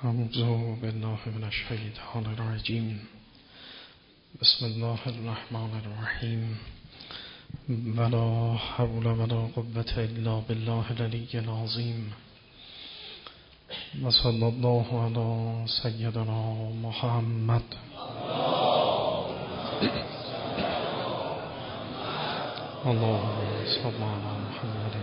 اعوذ بالله من الشیطان الرجیم. بسم الله الرحمن الرحیم. ولا حول ولا قوة الا بالله العلی العظیم. و صلی الله علی سیدنا محمد. اللهم صل علی محمد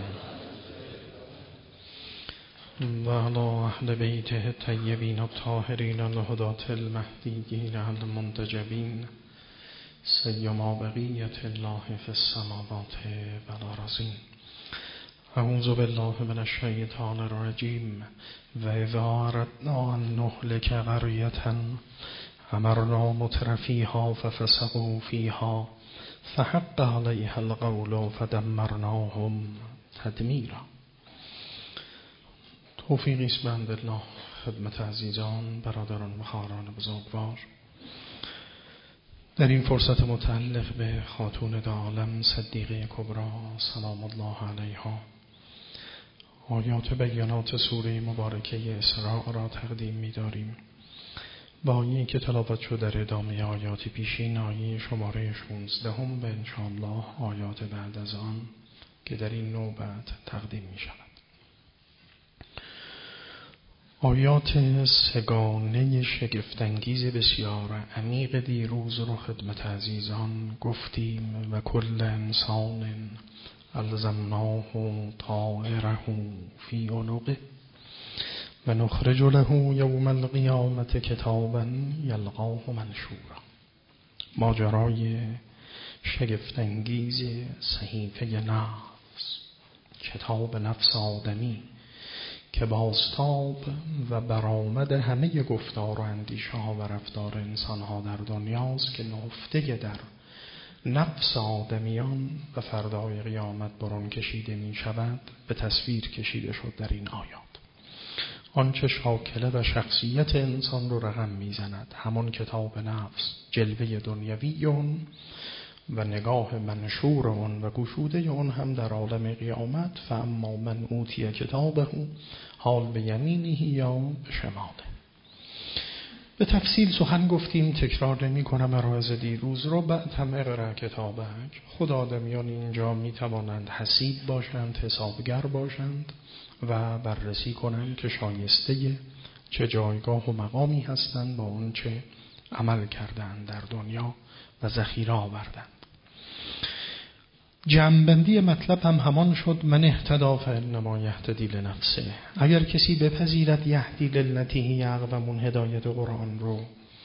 و علی اهل بیته الطیبین الطاهرین الهداة المهدیین المنتجبین سیما بقیة الله فی السماوات والارضین. اعوذ بالله من الشیطان الرجیم. و اذا اردنا ان نهلک قریة امرنا مترفیها ففسقوا فیها فحق علیها القول فدمرناهم تدمیرا. توفیقی است به الله خدمت عزیزان، برادران و خواهران بزرگوار. در این فرصت متعلق به خاتون عالم صدیقه کبری سلام الله علیها آیات بیانات سوره مبارکه اسراء را تقدیم می‌داریم. با آیه‌ای که تلاوت شد در ادامه آیات پیشین، آیه شماره 16 به انشاءالله آیات بعد از آن که در این نوبت تقدیم می‌شود. آیات سگانه شگفت‌انگیز بسیار عمیق دیروز رو خدمت عزیزان گفتیم. و کل انسان الزمناه طائره فی عنقه و نخرج له یوم القیامة کتابا یلقاه منشورا. ماجرای شگفت‌انگیز صحیفه نفس، کتاب نفس آدمی که بازتاب و برآمد همه گفتار و اندیشه ها و رفتار انسان ها در دنیاست که نهفته در نفس آدمیان و فردای قیامت برون کشیده می شود، به تصویر کشیده شد در این آیات. آنچه شاکله و شخصیت انسان رو رقم می زند، همون کتاب نفس، جلوه دنیوی اون و نگاه منشور اون و گشوده اون هم در عالم قیامت. فاما من اوتی کتابه حال به یمینه یا به شماله. به تفصیل سخن گفتیم، تکرار نمی کنم عرایض دیروز رو. بعد هم اقرأ کتابک. خود آدمیان اینجا می توانند حسیب باشند، حسابگر باشند و بررسی کنند که شایسته چه جایگاه و مقامی هستند با اون چه عمل کردند در دنیا و ذخیره آوردند. جمع‌بندی مطلب هم همان شد: من اهتدی فانما یهتدی لنفسه. اگر کسی بپذیرد یهدی للتی هی اقوم، اون هدایت قرآن رو،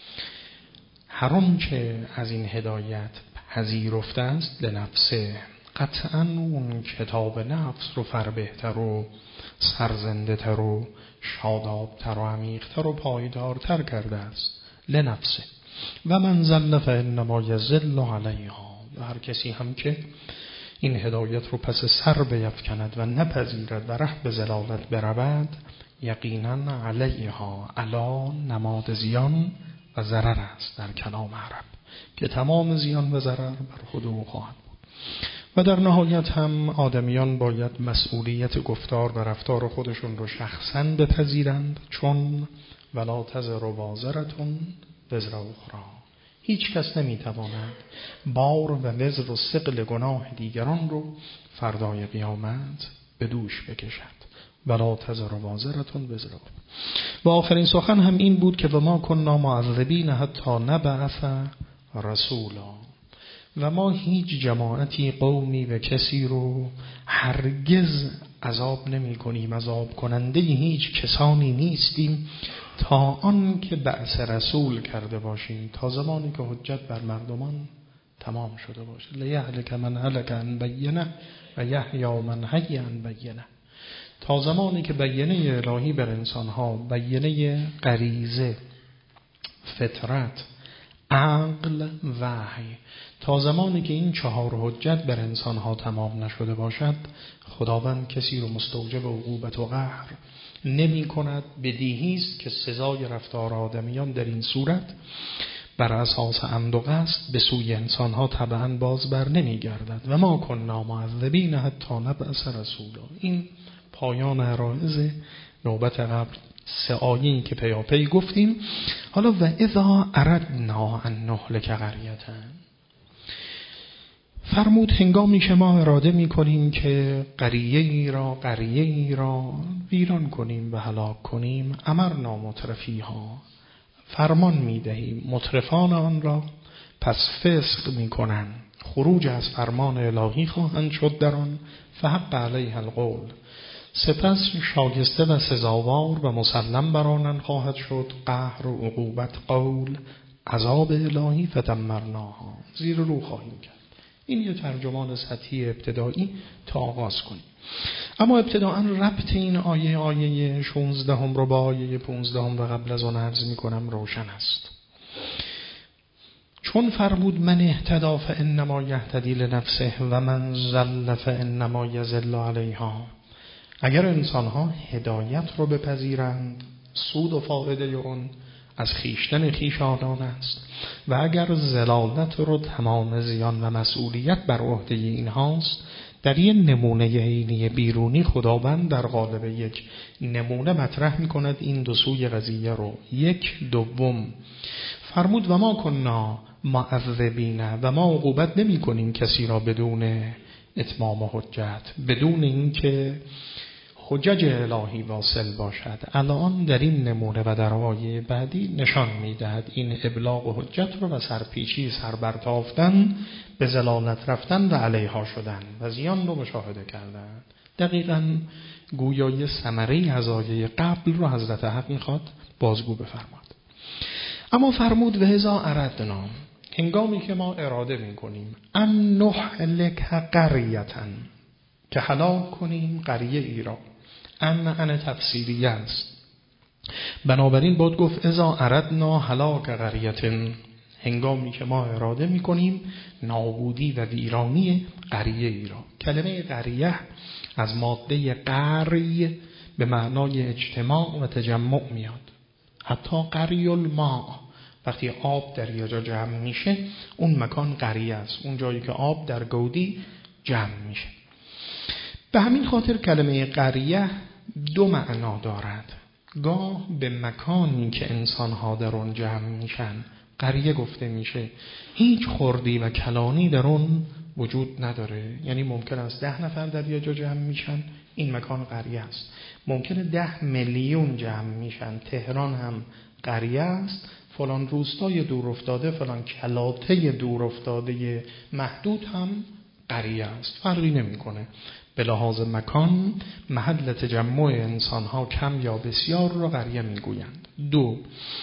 هر آنچه از این هدایت پذیرفته است، لنفسه، قطعاً اون کتاب نفس رو فربهتر و سرزنده تر و شادابتر و عمیقتر و پایدارتر کرده است. لنفسه. و من ضل فانما یضل علیها. و هر کسی هم که این هدایت رو پس سر بیفکند و نپذیرد و ره به ضلالت برود، یقینا علیها، علا نماد زیان و ضرر است در کلام عرب که تمام زیان و ضرر بر خود او خواهد بود. و در نهایت هم آدمیان باید مسئولیت گفتار و رفتار خودشون رو شخصاً بپذیرند، چون ولا تزر وازرة وزر اخری. هیچ کس نمیتواند بار و وزر و ثقل گناه دیگران رو فردای قیامت به دوش بکشد. ولا تزر وازرة وزر اخری. و آخرین سخن هم این بود که و ما کنا معذبین حتی نبعث رسولا. و ما هیچ جماعتی، قومی و کسی رو هرگز عذاب نمی کنیم، عذاب کننده هیچ کسانی نیستیم تا آن که بعث رسول کرده باشیم، تا زمانی که حجت بر مردمان تمام شده باشه. لیهلک من هلک عن بینه و یحیی من حی عن بینه. تا زمانی که بینه الهی بر انسانها، بینه غریزه، فطرت، عقل، وحی، تا زمانی که این 4 حجت بر انسانها تمام نشده باشد، خداوند کسی رو مستوجب عقوبت و قهر نمی کند. بدیهی است که سزای رفتار آدمیان در این صورت بر اساس عمد و قصد به سوی انسانها طبعاً باز بر نمی گردد. و ما کنا معذبین حتی نبعث رسولا. این پایان عرایض نوبت قبل 3 آیه‌ای که پیاپی گفتیم. حالا و اذا اردنا ان نهلک قریة، فرمود هنگامی که ما اراده می‌کنیم که قریه‌ای را ویران کنیم و هلاک کنیم، امرنا مترفیها، فرمان می‌دهیم مترفان آن را، پس فسق می‌کنند، خروج از فرمان الهی خواهند شد در آن، فحق علیها القول، سپس شایسته و سزاوار و مسلم بر آنان خواهد شد قهر و عقوبت، قول عذاب الهی، فدمرناها، زیر رو خواهیم کرد. این یه ترجمان سطحی ابتدایی تا آغاز کنیم. اما ابتداءً ربط این آیه 16 رو با آیه 15 و قبل از آن عرض می‌کنم روشن است. چون فرمود من اهتدی فانما یهتدی لنفسه و من ضل فانما یضل علیها، اگر انسان‌ها هدایت رو بپذیرند، سود و فایده اون از خیشتن خویشاوندان است، و اگر ضلالت رو تمام زیان و مسئولیت بر عهده اینهاست. در یه نمونه عینی بیرونی خداوند در قالب یک نمونه مطرح می‌کند این دو سوی قضیه رو. یک، دوم فرمود و ما کننا معذبین، و ما عقوبت نمی‌کنیم کسی را بدون اتمام حجت، بدون اینکه حجج الهی واصل باشد. الان در این نمونه و در آیه بعدی نشان می‌دهد این ابلاغ حجت رو و سرپیچی سربرتافتن، به ضلالت رفتن و علیها شدن و زیان رو مشاهده کردن. دقیقاً گویای ثمره از آیه قبل رو حضرت حق می‌خواد بازگو بفرماد. اما فرمود و اذا اردنا، هنگامی که ما اراده می‌کنیم ان نهلک قریة، که هلاک کنیم قریه ای را. ان تفسیریه است، بنابراین باید گفت اذا اردنا هلاک قریة، هنگامی که ما اراده می‌کنیم نابودی و ویرانی قریه ای را. کلمه قریه از ماده قری به معنای اجتماع و تجمع میاد. حتی قری الماء، وقتی آب در یه جا جمع میشه اون مکان قریه است، اون جایی که آب در گودی جمع میشه. به همین خاطر کلمه قریه 2 معنا دارد. گاه به مکانی که انسان‌ها در اون جمع میشن قریه گفته میشه، هیچ خردی و کلانی در اون وجود نداره. یعنی ممکن است 10 نفر در یه جا جمع میشن، این مکان قریه است. ممکنه 10 میلیون جمع میشن، تهران هم قریه است، فلان روستای دور افتاده، فلان کلاته دور افتاده محدود هم قریه است. فرقی نمیکنه. به لحاظ مکان محل تجمع انسان‌ها کم یا بسیار را قریه میگویند. 2،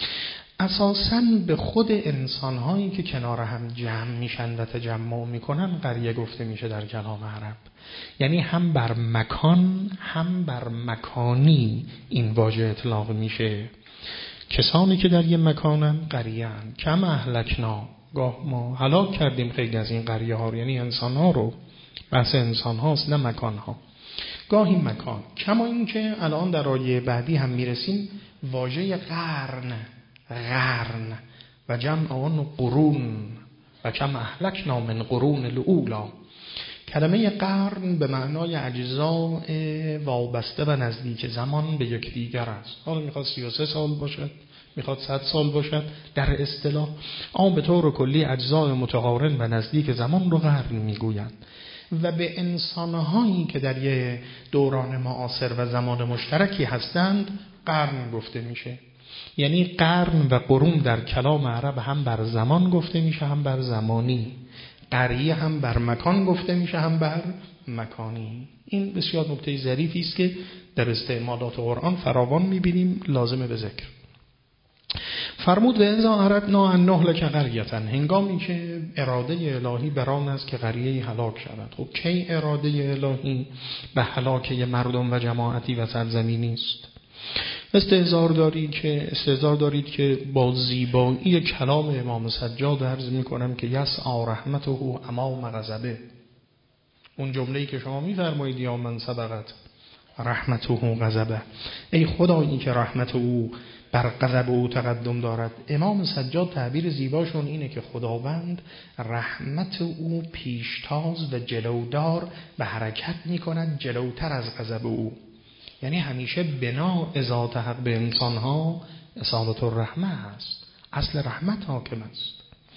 اساساً به خود انسان‌هایی که کنار هم جمع میشن و تجمع میکنن قریه گفته میشه در کلام عرب. یعنی هم بر مکان هم بر مکانی این واژه اطلاق میشه. کسانی که در یه مکانن قریه هستند. کم اهلکنا، گاه ما هلاک کردیم خیلی از این قریه ها، یعنی انسان ها رو. بحث انسان هاست نه مکان ها. گاهی مکان. کما این که الان در آیه بعدی هم میرسیم واژه قرن و جمع آن قرون و کم اهلکنا من قرون الاولی. کلمه قرن به معنای اجزاء وابسته و نزدیک زمان به یکدیگر است. حالا میخواد 33 سال باشد، میخواد 100 سال باشد، در اصطلاح اما به طور کلی اجزاء متقارن و نزدیک زمان رو قرن میگویند. و به انسانهایی که در یه دوران معاصر و زمان مشترکی هستند قرن گفته میشه. یعنی قرن و قرون در کلام عرب هم بر زمان گفته میشه هم بر زمانی. قریه هم بر مکان گفته میشه هم بر مکانی. این بسیار نکته ظریفی است که در استعمالات قرآن فراوان میبینیم، لازمه به ذکر. فرمود و اذا اردنا ان نهلک قریة، هنگامی که اراده الهی بران است که قریه هلاک شود. خب کی اراده الهی به هلاک مردم و جماعتی و سرزمینی است؟ استحضار دارید که با زیبایی کلام امام سجاد عرض میکنم که یسعی رحمته امام غضبه. اون جمله‌ای که شما میفرمایید یا من سبقت رحمته غضبه، ای خدایی که رحمت او بر غضب او تقدم دارد. امام سجاد تعبیر زیباشون اینه که خداوند رحمت او پیشتاز و جلودار به حرکت میکند جلوتر از غضب او. یعنی همیشه بنا ذات حق به انسانها اصالت الرحمه هست، اصل رحمت حاکم است.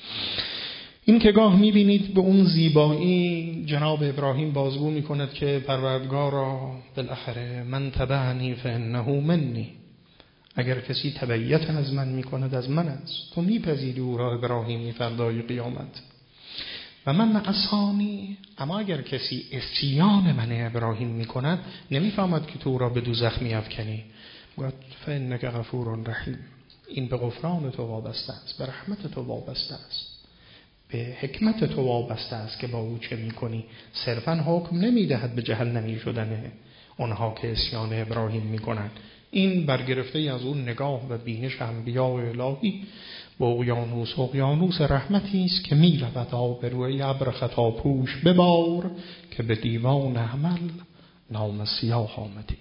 این که گاه میبینید به اون زیبایی جناب ابراهیم بازگو میکند که پروردگارا بالاخره من تبعنی فانه منی، اگر کسی تبعیت از من میکند از من است، تو میپذیری او را ابراهیمی فردای قیامت. و من عصانی، اما اگر کسی عصیان من ابراهیم میکند نمیفهمد که تو را به دوزخ میافکنی، گفت فانک غفور رحیم، این به غفران تو وابسته است، به رحمت تو وابسته است، به حکمت تو وابسته است که با او چه میکنی. صرفا حکم نمیدهد به جهنمی شدن اونها که عصیان ابراهیم میکنند. این برگرفته از اون نگاه و بینش انبیاء الهی به اقیانوس رحمتی است که میرود آبروی ابر خطاپوش ببار که به دیوان عمل نام سیاه آمدی.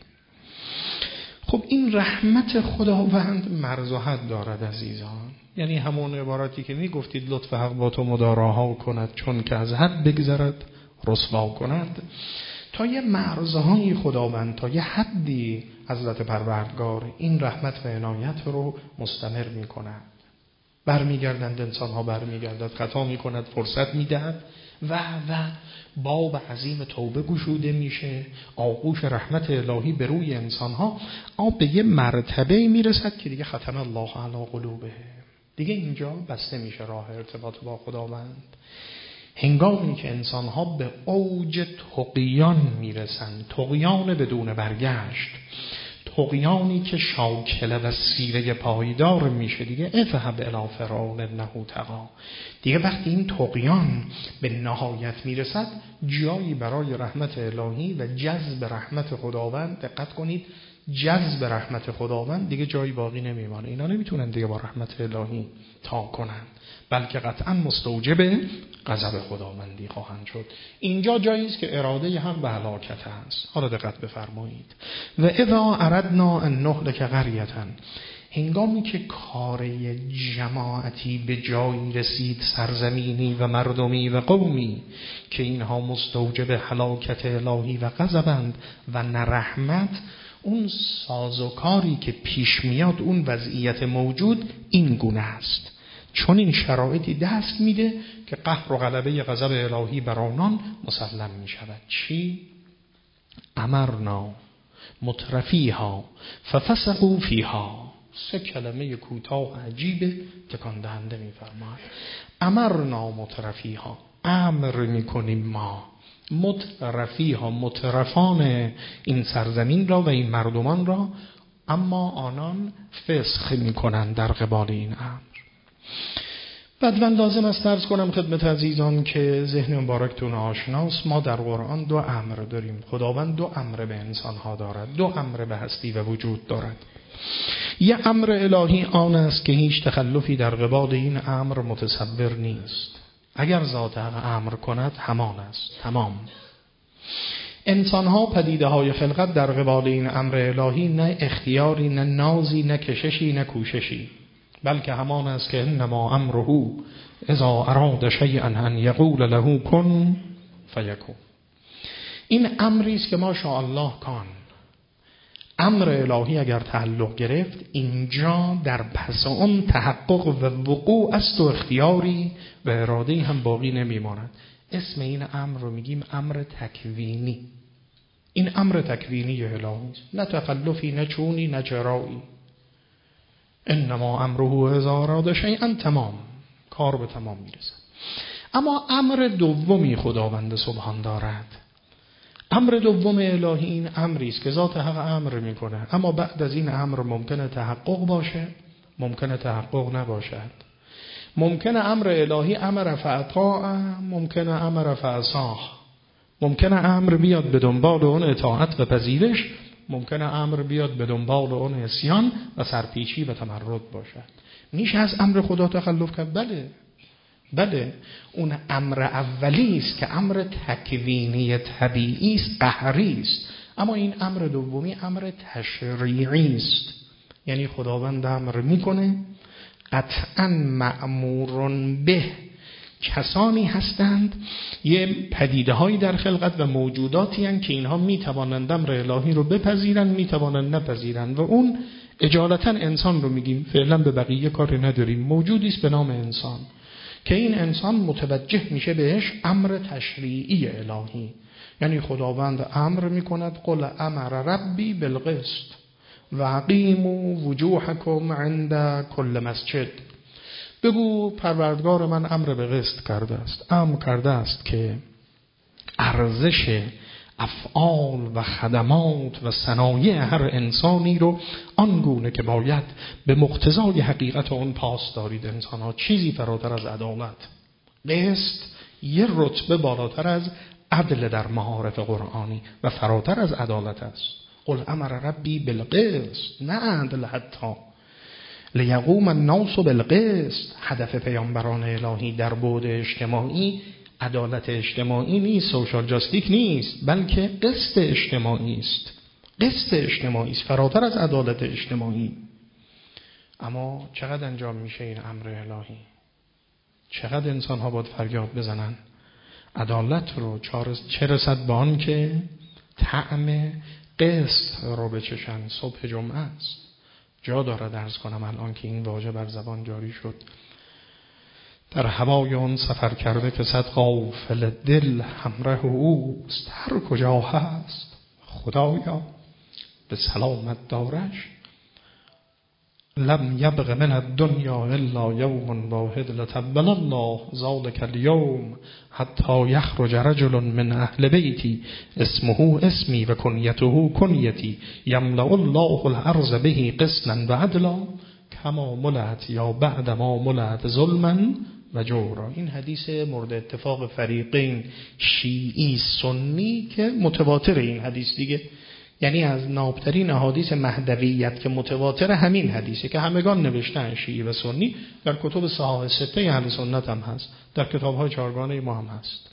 خب این رحمت خداوند مرز و حد دارد عزیزان، یعنی همون عبارتی که میگفتید لطف حق با تو مداراها کند چون که از حد بگذرد رسوا کند، تا یه مرزهای خداوند، تا یه حدی حضرت پروردگار این رحمت و عنایت رو مستمر میکند. برمیگردند انسانها، برمیگردد، خطا میکند، فرصت میدهد و باب عظیم توبه گشوده میشه، آغوش رحمت الهی به روی انسانها به یه مرتبه میرسد که دیگه ختم الله علی قلوبه، دیگه اینجا بسته میشه راه ارتباط با خداوند. هنگامی که انسانها به اوج طغیان میرسند، طغیان بدون برگشت، طغیانی که شاکله و سیره پایدار میشه، دیگه اذهب الی فرعون انه طغی، دیگه وقتی این طغیان به نهایت میرسد جایی برای رحمت الهی و جذب رحمت خداوند، دقت کنید، جذب رحمت خداوند دیگه جایی باقی نمیمانه. اینا نمیتونن دیگه با رحمت الهی تا کنن، بلکه قطعا مستوجب غضب خداوندی خواهند شد. اینجا جایی است که اراده هم به هلاکت است. حالا دقت بفرمایید. و اذا اردنا ان نهلک قریة، هنگامی که کار جماعتی به جایی رسید، سرزمینی و مردمی و قومی که اینها مستوجب هلاکت الهی و غضبند و نه رحمت، اون سازوکاری که پیش میاد، اون وضعیت موجود این گونه است، چون این شرایطی دست میده که قهر و غلبه غضب الهی بر آنان مسلم می شود. چی؟ امرنا مترفیها ففسقوا فیها. سه کلمه کوتاه عجیبه تکان دهنده می‌فرماید. امرنا مترفیها، امر می‌کنیم ما مترفیها، مترفان این سرزمین را و این مردمان را، اما آنان فسخ می‌کنند در قبال این امر. بعد من لازم است عرض کنم خدمت عزیزان که ذهن مبارکتون آشناست، ما در قرآن دو امر داریم. خداوند دو امر به انسانها دارد، دو امر به هستی و وجود دارد. یه امر الهی آن است که هیچ تخلفی در قبال این امر متصور نیست. اگر ذات حق امر کند همان است، تمام. انسانها پدیده های خلقت در قبال این امر الهی نه اختیاری، نه نازی، نه کششی، نه کوششی، بلکه همان است که انما امره اذا اراد شیئا ان یقول له کن فیکون. این امری است که ماشاءالله کان. امر الهی اگر تعلق گرفت، اینجا در پس اون تحقق و وقوع است و اختیاری و اراده‌ای هم باقی نمیماند. اسم این امر رو میگیم امر تکوینی. این امر تکوینی الهی است، نه تخلفی، نه چونی، نه چرایی. انما امره اذا اراد شیئا، تمام، کار به تمام میرسد. اما امر دومی خداوند سبحان دارد. امر دوم الهی این امری است که ذات حق امر میکنه، اما بعد از این امر ممکنه تحقق باشه، ممکنه تحقق نباشد. ممکنه امر الهی امر فاطاع، ممکنه امر فاصاح، ممکنه امر بیاد به دنبال اون اطاعت و پذیرش، ممکنه امر بیاد به دنبال اون عصیان و سرپیچی و تمرد باشد. میشه از امر خدا تخلف کرد؟ بله. اون امر اولی است که امر تکوینی طبیعی است، قهری است. اما این امر دومی امر تشریعی است، یعنی خداوند امر میکنه، قطعا مأمورون به کسانی هستند، یه پدیده هایی در خلقت و موجوداتی هستند که اینها میتوانند امر الهی رو بپذیرند، میتوانند نپذیرند و اون اجالتا انسان رو میگیم، فعلا به بقیه کاری نداریم. موجودی است به نام انسان که این انسان متوجه میشه بهش امر تشریعی الهی، یعنی خداوند امر میکند قل امر ربی بالقسط و اقیموا وجوهکم عند کل مسجد. بگو پروردگار من امر به قسط کرده است، امر کرده است که ارزش افعال و خدمات و صنایع هر انسانی رو آنگونه که باید به مقتضای حقیقت اون پاس دارید. انسان ها چیزی فراتر از عدالت، قسط یه رتبه بالاتر از عدل در معارف قرآنی و فراتر از عدالت است. قل امر ربی بالقسط، نه عدل حتی، لیقوم الناس بالقسط. هدف پیامبران الهی در بعد اجتماعی عدالت اجتماعی نیست، سوشال جاستیک نیست، بلکه قسط اجتماعی است. قسط اجتماعی است فراتر از عدالت اجتماعی. اما چقدر انجام میشه این امر الهی؟ چقدر انسان ها باید فریاد بزنن عدالت رو، چه رسد به آن که طعم قسط رو بچشن. صبح جمعه است، جا داره درس کنم الان که این واژه بر زبان جاری شد. در هوای اون سفر کرده که صد غافل دل همراه اوست، هر کجا هست خدایا به سلامت دارش. لم یبق من الدنیا الا یوم واحد لتقبل الله ذلک اليوم حتی یخرج رجل من اهل بیتی اسمه اسمی و کنیته کنیتی یملأ الله الارض به قسطا و عدلا کما ملأت یا بعد ما ملأت ظلما و جورا. این حدیث مورد اتفاق فریقین شیعی سنی که متواتر این حدیث دیگه، یعنی از نابترین احادیث مهدویت که متواتر همین حدیثه که همگان نوشتن، شیعی و سنی، در کتب صحاح سته اهل سنت هم هست، در کتاب‌های چهارگانه ما هم هست.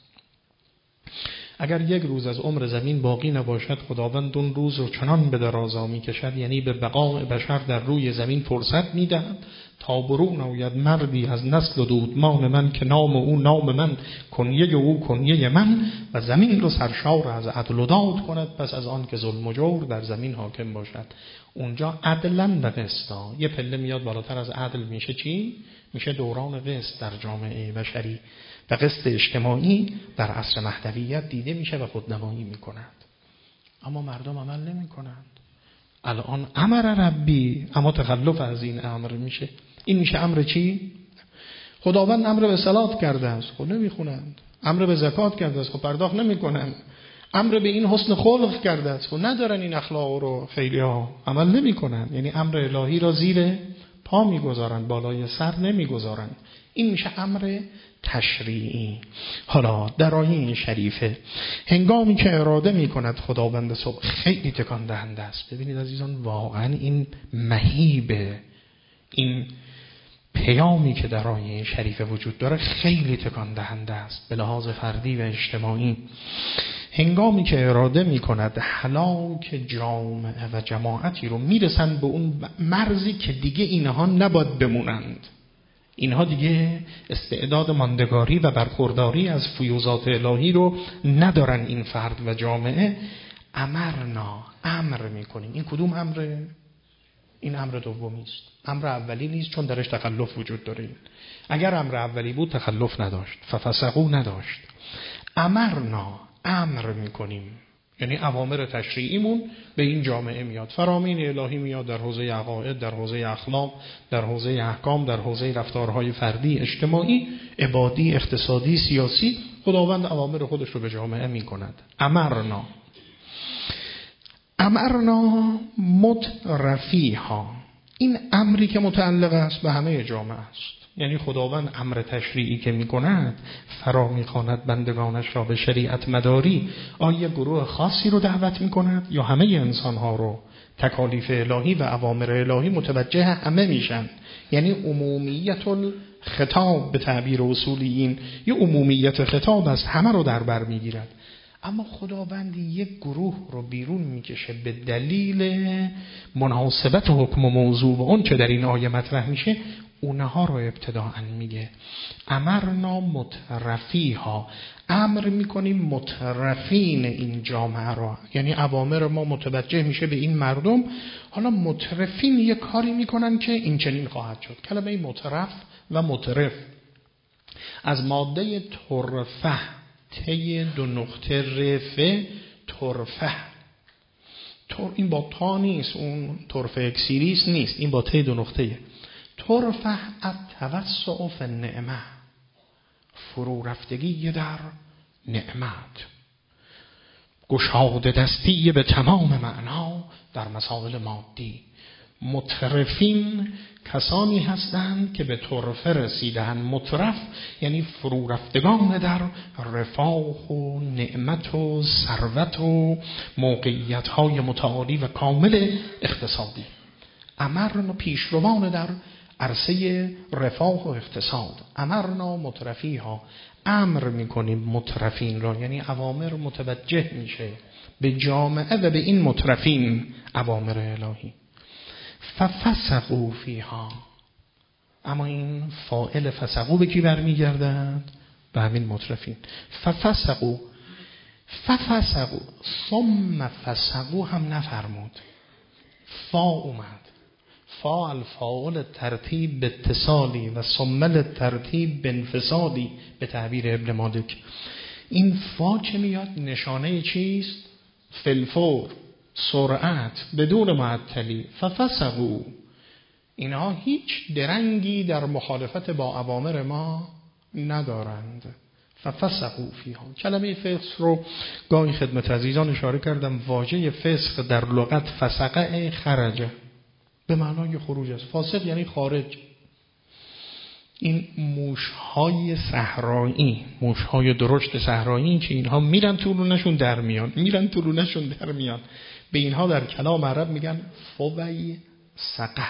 اگر یک روز از عمر زمین باقی نباشد، خداوند اون روز رو چنان به درازا می‌کشد، یعنی به بقای بشر در روی زمین فرصت می‌دهد تا برون آید مردی از نسل و دودمان من که نام او نام من، کنیه او کنیه من، و زمین رو سرشار از عدل و داد کند پس از آن که ظلم و جور در زمین حاکم باشد. اونجا عدلا و قسطا یه پله میاد بالاتر از عدل، میشه چی؟ میشه دوران قسط در جامعه بشری و قسط اجتماعی در عصر مهدویت دیده میشه و خودنمایی میکنند. اما مردم عمل نمیکنند. الان امر ربی، اما تخلف از این امر میشه. این میشه امر چی؟ خداوند امر به صلات کرده است، خب نمیخونند. امر به زکات کرده است، خب پرداخت نمیکنند. امر به این حسن خلق کرده است، خب ندارن این اخلاق رو، خیلی ها عمل نمیکنند. یعنی امر الهی را زیر پا میگذارند، بالای سر نمیگذارند. این میشه امر تشریعی. حالا در آیه این شریفه هنگامی که اراده میکند خداوند صبح، خیلی تکان دهنده است. ببینید عزیزان، واقعا این مهیبه، این پیامی که در آیه شریفه وجود داره خیلی تکان دهنده است به لحاظ فردی و اجتماعی. هنگامی که اراده میکند هلاک جامعه و جماعتی رو، میرسند به اون مرزی که دیگه اینها نباید بمونند. اینها دیگه استعداد ماندگاری و برخورداری از فیوضات الهی رو ندارن، این فرد و جامعه. امر میکنیم. این کدوم امره؟ این امر دومی است. امر اولی نیست، چون درش تخلف وجود داره. اگر امر اولی بود تخلف نداشت، ففسقوا نداشت. امر میکنیم، یعنی اوامر تشریعیمون به این جامعه میاد. فرامین الهی میاد در حوزه عقاید، در حوزه اخلاق، در حوزه احکام، در حوزه رفتارهای فردی، اجتماعی، عبادی، اقتصادی، سیاسی. خداوند اوامر خودش رو به جامعه میکند. امرنا مترفیها. این امری که متعلق است به همه جامعه است. یعنی خداوند امر تشریعی که میکند فرا میخواند بندگانش را به شریعت مداری. آیا گروه خاصی رو دعوت میکند یا همه انسانها رو؟ تکالیف الهی و اوامر الهی متوجه همه میشن. یعنی عمومیت الخطاب به تعبیر اصولیین، یه عمومیت خطاب است، همه رو در بر میگیرد. اما خداوند یک گروه رو بیرون میکشه به دلیل مناسبت حکم و موضوع و اون چه در این آیه مطرح میشه. اونها رو ابتداءً میگه. امرنا مترفیها، امر میکنیم مترفین این جامعه رو، یعنی اوامر ما متوجه میشه به این مردم. حالا مترفین یه کاری میکنن که این چنین خواهد شد. کلمه مترف و مترف از ماده ترفه، ته دو نقطه رفه، ترفه. این با تا نیست، اون طرفه اکسیریس نیست، این با ته دو نقطه. ترفه التوسع فی النعمه، فرو رفتگی در نعمت، گشاده دستی به تمام معنا در مسائل مادی. مترفین کسانی هستند که به طرفه رسیدن. مترف یعنی فرو رفتگان در رفاه و نعمت و ثروت و موقعیت‌های متعالی و کامل اقتصادی. امرنا پیشروان در عرصه رفاه و اقتصاد. امرنا مترفیها، امر میکنیم مترفین را، یعنی اوامر متوجه میشه به جامعه و به این مترفین اوامر الهی. ففسقوا فیها، اما این فاعل فسقوا به کی برمیگردد؟ به همین مترفین. ففسقوا ثم فسقوا هم نفرمود، فا اومد، فا الفاعل ترتیب به اتصالی و ثم ترتیب به انفصالی به تعبیر ابن مالک. این فا که میاد نشانه چیست؟ فلفور، سرعت، بدون معطلی. ففسقوا، اینها هیچ درنگی در مخالفت با اوامر ما ندارند. ففسقوا فیها. کلمه فسق رو گاهی خدمت عزیزان اشاره کردم. واژه فسق در لغت فسقه خرجه، به معنای خروج است. فاسق یعنی خارج. این موشهای صحرایی، موشهای درشت صحرایی که اینها میرن تو رونشون در میان، میرن تو رونشون در میان، به اینها در کلام عرب میگن فوی سقه.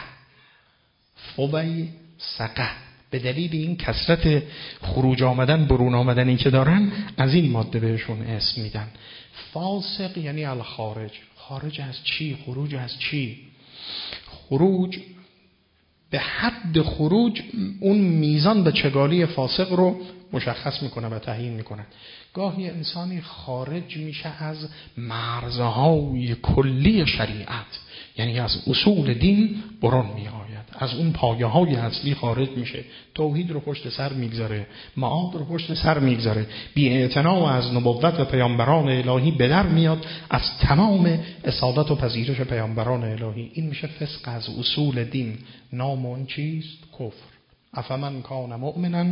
فوی سقه به دلیل این کثرت خروج آمدن، برون آمدنی که دارن، از این ماده بهشون اسم میدن. فاسق یعنی الخارج. خارج از چی؟ خروج از چی؟ خروج به حد خروج اون میزان به چگالی فاسق رو مشخص میکنه و تعیین میکنه. گاهی انسانی خارج میشه از مرزهای کلی شریعت، یعنی از اصول دین برون میآید، از اون پایه های اصلی خارج میشه، توحید رو پشت سر میگذاره، معاد رو پشت سر میگذاره، بی‌اعتنا از نبوت و پیامبران الهی به در میاد، از تمام اصالت و پذیرش پیامبران الهی. این میشه فسق از اصول دین. نام اون چیست؟ کفر. افمن کان مؤمنا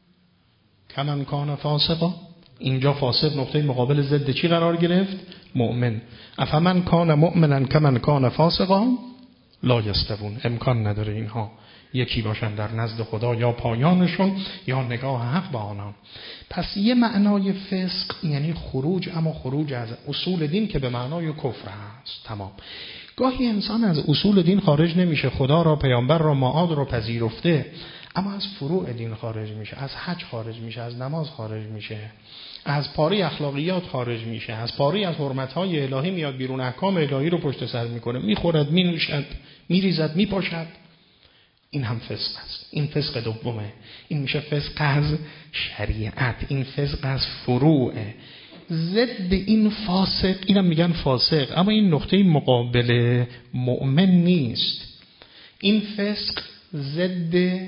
کمن کان فاسقا. اینجا فاسق نقطه مقابل ضد چی قرار گرفت؟ مؤمن. افمن کان مؤمنا کمن کان فاسقا لا یستوون. امکان نداره اینها یکی باشن در نزد خدا، یا پایانشون یا نگاه حق با آنان. پس یه معنای فسق یعنی خروج، اما خروج از اصول دین که به معنای کفر هست. تمام. گاهی انسان از اصول دین خارج نمیشه، خدا را، پیامبر را، معاد را پذیرفته، اما از فروع دین خارج میشه، از حج خارج میشه، از نماز خارج میشه، از پاره اخلاقیات خارج میشه، از پاره از حرمت‌های الهی میاد بیرون، احکام الهی رو پشت سر میکنه، میخورد، مینوشد، میریزد، میپاشد. این هم فسق است. این فسق دومه. این میشه فسق از شریعت، این فسق از فروع. ضد این فاسق، اینم میگن فاسق، اما این نقطه مقابل مؤمن نیست. این فسق ضد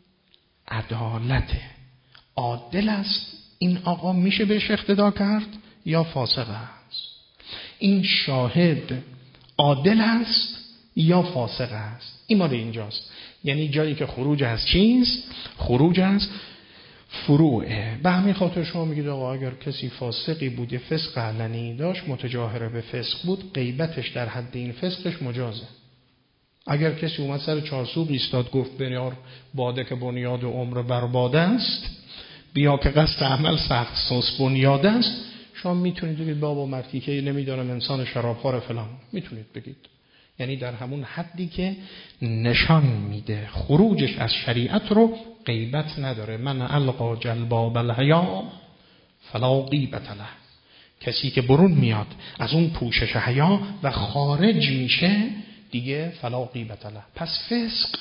عدالته. عادل است این آقا، میشه بهش اقتدا کرد، یا فاسق است. این شاهد عادل است یا فاسق است. این مال اینجاست، یعنی جایی که خروج از چیز، خروج از فروعه. به همین خاطر شما میگید آقا اگر کسی فاسقی بود، فسق علنی داشت، متجاهره به فسق بود، غیبتش در حد این فسقش مجازه. اگر کسی اومد سر چارسوق ایستاد گفت بنیار باده که بنیاد عمر برباده است، بیا که قصد عمل سخت سوس بنیاد است، شما میتونید بگید بابا مردی که نمیدارم انسان شرابخوار فلان، میتونید بگید. یعنی در همون حدی که نشان میده خروجش از شریعت رو غیبت نداره. من القا جلباب الحیا فلا غیبت له. کسی که برون میاد از اون پوشش حیا و خارج میشه دیگه فلا غیبت له. پس فسق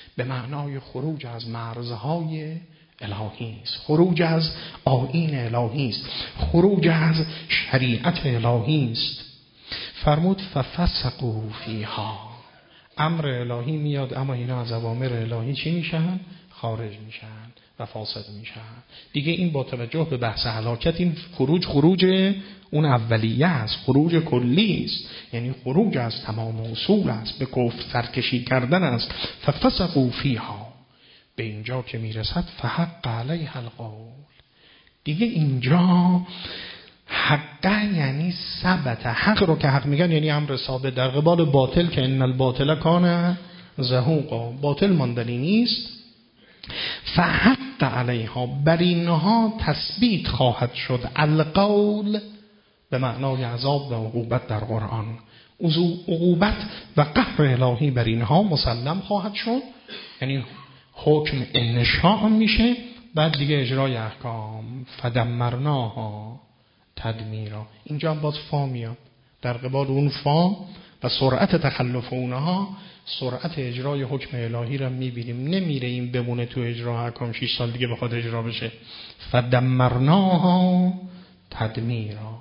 به معنای خروج از مرزهای الهی است، خروج از آیین الهی است، خروج از شریعت الهی است. فرمود ففسقوا فیها، امر الهی میاد اما اینا از اوامر الهی چی میشن؟ خارج میشن و فاسد میشن. دیگه این با توجه به بحث هلاکت این خروج اون اولیه است، خروج کلی است، یعنی خروج از تمام اصول است، به کفر سرکشی کردن است. ففسقوا فیها، به اینجا که میرسد فحق علیها القول، دیگه اینجا حق یعنی ثبت، حق رو که حق میگن یعنی امر ثابت، در قبال باطل که ان الباطل کان زهوقا، باطل ماندنی نیست. فحق علیها، بر اینها تثبیت خواهد شد، القول به معنای عذاب و عقوبت در قرآن، عقوبت و قهر الهی بر اینها مسلم خواهد شد، یعنی حکم انشاء میشه، بعد دیگه اجرای احکام. فدمرناها تدمیرا، اینجا باز فا میاد در قبال اون فا و سرعت تخلف اونها، سرعت اجرای حکم الهی را میبینیم. نمیره این بمونه تو اجرا احکام 6 سال دیگه بخواد اجرا بشه. فدمرناها تدمیرا،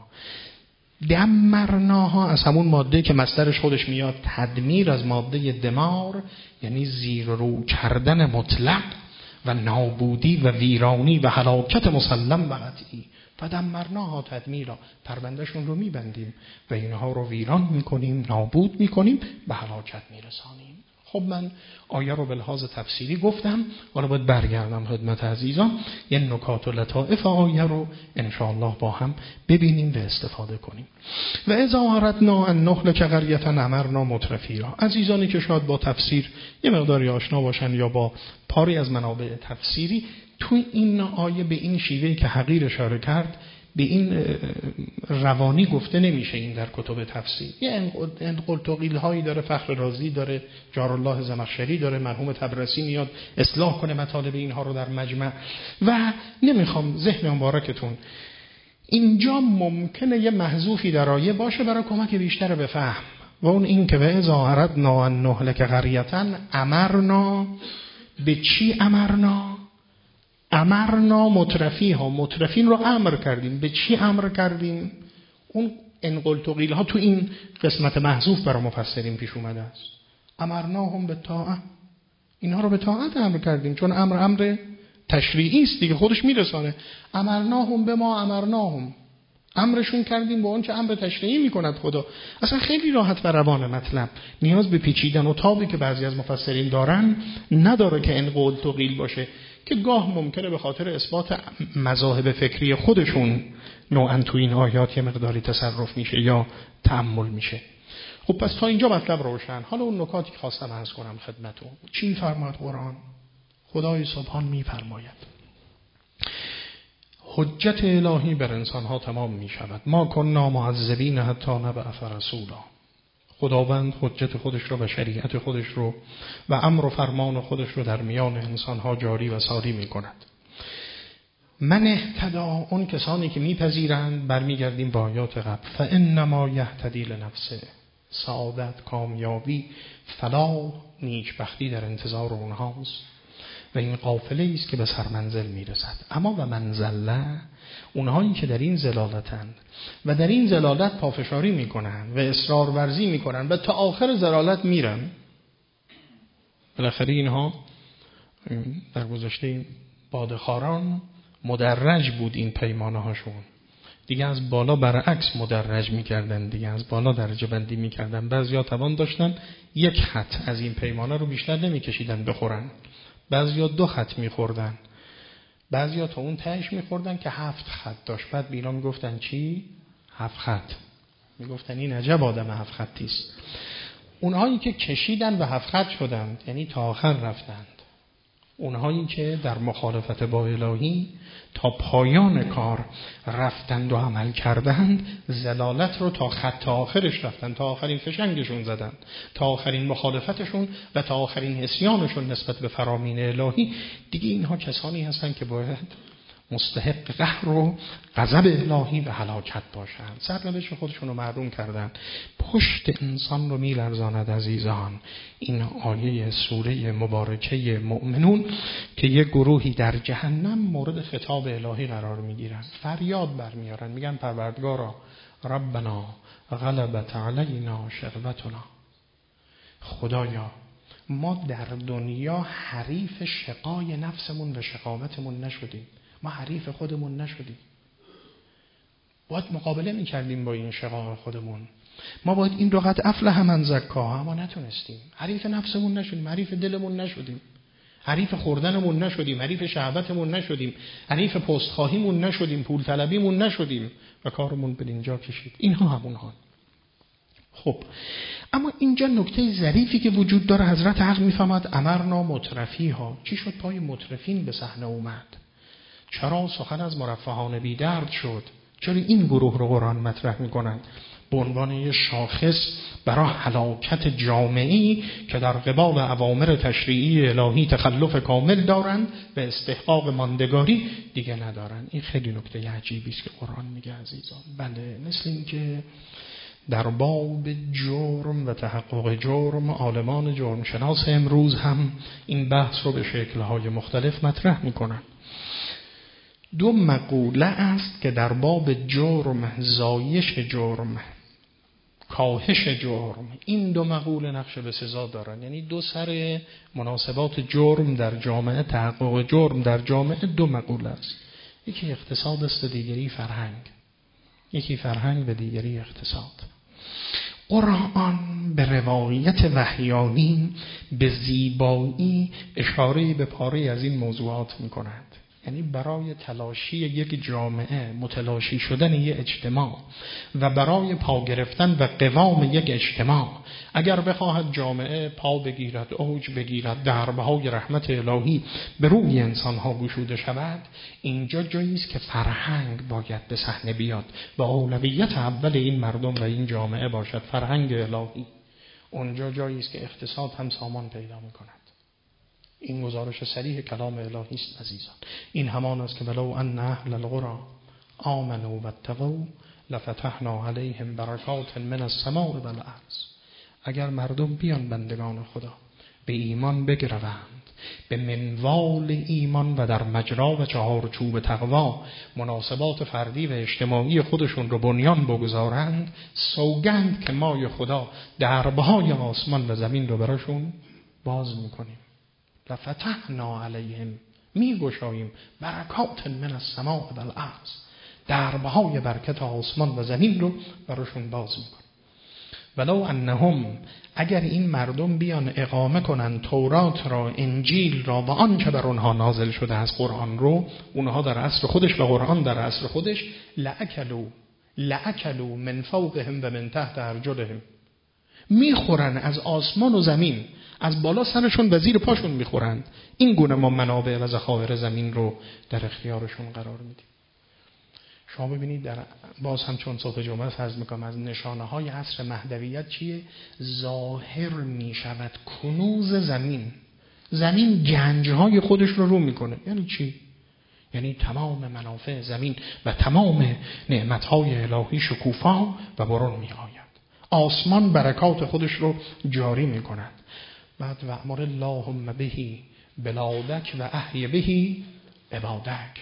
دمرناها از همون ماده که مصدرش خودش میاد تدمیر، از ماده دمار یعنی زیر رو کردن مطلق و نابودی و ویرانی و هلاکت مسلم و قطعی. فدمرناها تدمیرا، پروندهشون رو میبندیم و اینها رو ویران میکنیم، نابود میکنیم، به هلاکت میرسانیم. خب من آیه رو به لحاظ تفسیری گفتم، حالا باید برگردم خدمت عزیزان یه نکات و لطائف آیه رو انشاءالله با هم ببینیم و استفاده کنیم. و اذا اردنا ان نهلک قریة امرنا مترفیها، عزیزانی که شاید با تفسیر یه مقداری آشنا باشن یا با پاری از منابع تفسیری، تو این آیه به این شیوهی که حقیر اشاره کرد به این روانی گفته نمیشه. این در کتب تفسیر یه انقلتقیل هایی داره، فخر رازی داره، جارالله زمخشری داره، مرحوم طبرسی میاد اصلاح کنه مطالب اینها رو در مجمع. و نمیخوام ذهن مبارکتون اینجا ممکنه یه محذوفی در آیه باشه برای کمک بیشتر به فهم، و اون این که به اذا اردنا ان نهلک قریة امرنا، به چی امرنا؟ امرنا مترفیها، مترفین رو امر کردیم. به چی امر کردیم؟ اون انقلتقیل ها تو این قسمت محذوف برای مفسرین پیش اومده است. امرناهم به طاعه، اینها رو به طاعت امر کردیم، چون امر تشریعی است دیگه، خودش میرسانه. امرناهم به ما امرناهم، امرشون کردیم با اون چه امر تشریعی میکند خدا. اصلا خیلی راحت و روانه مطلب، نیاز به پیچیدن و تابی که بعضی از مفسرین دارن نداره که انقلتقیل باشه، که گاه ممکنه به خاطر اثبات مذاهب فکری خودشون نوعاً تو این آیات یه مقداری تصرف میشه یا تأمل میشه. خب پس تا اینجا مطلب روشن. حالا اون نکاتی که خواستم عرض کنم خدمتتون، چی فرماید قرآن؟ خدای سبحان میفرماید حجت الهی بر انسانها تمام میشود. ما کننا معذبین حتی نبعث رسولا، خداوند حجت خودش رو و شریعت خودش رو و امر و فرمان خودش رو در میان انسانها جاری و ساری می کند. من اهتدا، اون کسانی که میپذیرند، برمیگردیم با آیات قبل، فانما یهتدی لنفسه، سعادت، کامیابی، فلاح، نیکبختی در انتظار اونهاست و این قافله است که به سرمنزل میرسد. اما و منزله، اونهایی که در این زلالتند و در این زلالت پافشاری میکنن و اصرار ورزی میکنن و تا آخر زلالت میرن، بالاخره اینها در گذشته بادخاران مدرج بود این پیمانه هاشون، دیگه از بالا برعکس مدرج میکردن، دیگه از بالا درجه بندی میکردن. بعضیا توان داشتن یک خط از این پیمانه رو بیشتر نمیکشیدن بخورن، بعضیا 2 خط میخوردن، بعضیا تا اون تهش میخوردن که 7 خط داشت. بعد بینا میگفتن چی؟ 7 خط. میگفتن این عجب آدم 7 خطی است. اونهایی که کشیدن و 7 خط شدند یعنی تا آخر رفتند. اونهایی که در مخالفت با الهی تا پایان کار رفتند و عمل کردند، زلالت رو تا خط آخرش رفتند، تا آخرین فشنگشون زدند، تا آخرین مخالفتشون و تا آخرین عصیانشون نسبت به فرامین الهی. دیگه اینها کسانی هستند که باید مستحق قهر و غضب الهی و هلاکت باشند. سرنوشت خودشون رو معلوم کردن. پشت انسان رو میلرزاند عزیزان این آیه سوره مبارکه مؤمنون که یک گروهی در جهنم مورد خطاب الهی قرار میگیرن، فریاد برمیارن، میگن پروردگارا ربنا غلبت علینا شقوتنا، خدایا ما در دنیا حریف شقای نفسمون و شقاوتمون نشدیم، ما حریف خودمون نشدیم، باید مقابله میکردیم با این شقاق خودمون، ما باید این رو قد افلح من زکاها، اما نتونستیم. حریف نفسمون نشدیم، حریف دلمون نشدیم، حریف خوردنمون نشدیم، حریف شهوتمون نشدیم، حریف پستخواهیمون نشدیم، پول طلبیمون نشدیم و کارمون به اینجا کشید. اینها همونها. خب اما اینجا نکته ظریفی که وجود داره، حضرت حق میفهمد امرنا مترفیها. چی شد پای مترفین به صحنه اومد؟ چرا سخن از مرفهان بی درد شد؟ چرا این گروه رو قرآن مطرح میکنند به عنوان یک شاخص برای هلاکت جامعی که در قبال اوامر تشریعی الهی تخلف کامل دارند و استحقاق ماندگاری دیگه ندارند؟ این خیلی نکته عجیبی است که قرآن میگه عزیزان. بله، مثل این که در باب جرم و تحقق جرم عالمان جرم شناس امروز هم این بحث رو به شکل‌های مختلف مطرح میکنن. دو مقوله است که در باب جرم، زایش جرم، کاهش جرم، این دو مقوله نقش به سزا دارن. یعنی دو سر مناسبات جرم در جامعه، تحقق جرم در جامعه دو مقوله است. یکی اقتصاد است و دیگری فرهنگ. یکی فرهنگ و دیگری اقتصاد. قرآن به روایت وحیانی به زیبایی اشاره به پاره از این موضوعات می‌کند. یعنی برای تلاشی یک جامعه، متلاشی شدن یک اجتماع و برای پا گرفتن و قوام یک اجتماع، اگر بخواهد جامعه پا بگیرد، اوج بگیرد، دربهای رحمت الهی به روی انسانها گشوده شود، اینجا جایی است که فرهنگ باید به صحنه بیاد و اولویت اول این مردم و این جامعه باشد فرهنگ الهی. اونجا جایی است که اقتصاد هم سامان پیدا می‌کند. این گزارش صریح کلام الهی است عزیزان. این همان است که ولو ان اهل القرى آمنوا واتقوا لفتحنا علیهم برکات من السماء والارض. اگر مردم بیان بندگان خدا به ایمان بگروند، به منوال ایمان و در مجرا و چهارچوب تقوا مناسبات فردی و اجتماعی خودشون رو بنیان بگذارند، سوگند که ما خدا دربهای آسمان و زمین رو براشون باز میکنیم. لفتحنا علیهم، میگشاییم برکات من السماء والارض، دربهای برکت آسمان و زمین رو براشون باز میکنیم. ولو انهم، اگر این مردم بیان اقامه کنن تورات را، انجیل را و آنچه بر اونها نازل شده از قرآن رو، اونها در عصر خودش و قرآن در عصر خودش، لأکلوا من فوقهم و من تحت ارجلهم، میخورن از آسمان و زمین، از بالا سرشون و زیر پاشون میخورند. این گونه ما منابع و ذخایر زمین رو در اختیارشون قرار میدیم. شما ببینید در باز هم چون صبح جمعه فرض میکنم از نشانه های عصر مهدویت چیه؟ ظاهر میشود کنوز زمین گنج های خودش رو میکنه. یعنی چی؟ یعنی تمام منافع زمین و تمام نعمت های الهی شکوفا و برون میآید. آسمان برکات خودش رو جاری میکند. بعد و امر اللهم بهی بلادک و احی بهی عبادک.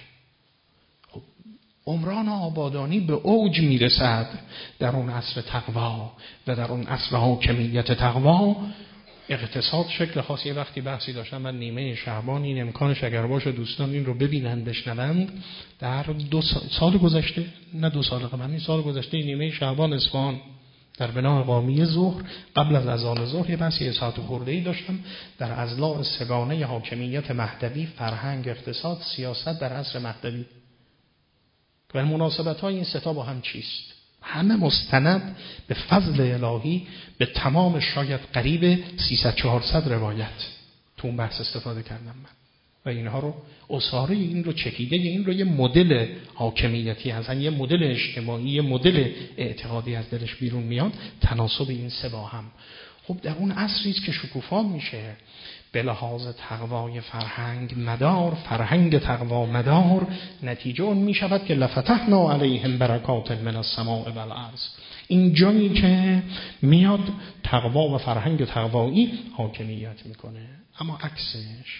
عمران آبادانی به اوج میرسد در اون عصر تقوا و در اون عصر حاکمیت تقوا. اقتصاد شکل خاصی. وقتی بحثی داشتم من نیمه شعبان، این امکانش اگر باشه دوستان این رو ببینن بشنوند، در 2 سال گذشته، نه 2 سال قبل، این سال گذشته نیمه شعبان اصفهان در بنا قامی ظهر قبل از اذان ظهر یه بحثی ساعت خرده‌ای داشتم در اضلاع سگانه حاکمیت مهدوی، فرهنگ، اقتصاد، سیاست در عصر مهدوی و مناسبت‌های این سه تا با هم چیست. همه مستند به فضل الهی، به تمام شاید قریب 300-400 روایت تو اون بحث استفاده کردم من و اینها رو اساره این رو چکیده، این رو یه مدل حاکمیتی هستن، یه مدل اجتماعی، یه مدل اعتقادی از دلش بیرون میاد، تناسب این سه با هم. خب در اون عصری است که شکوفا میشه به لحاظ تقوای فرهنگ مدار، فرهنگ تقوا مدار، نتیجه اون می شود که لفتحنا علیهم برکات من السماء والارض. این جایی که میاد تقوا و فرهنگ تقوایی حاکمیت میکنه. اما عکسش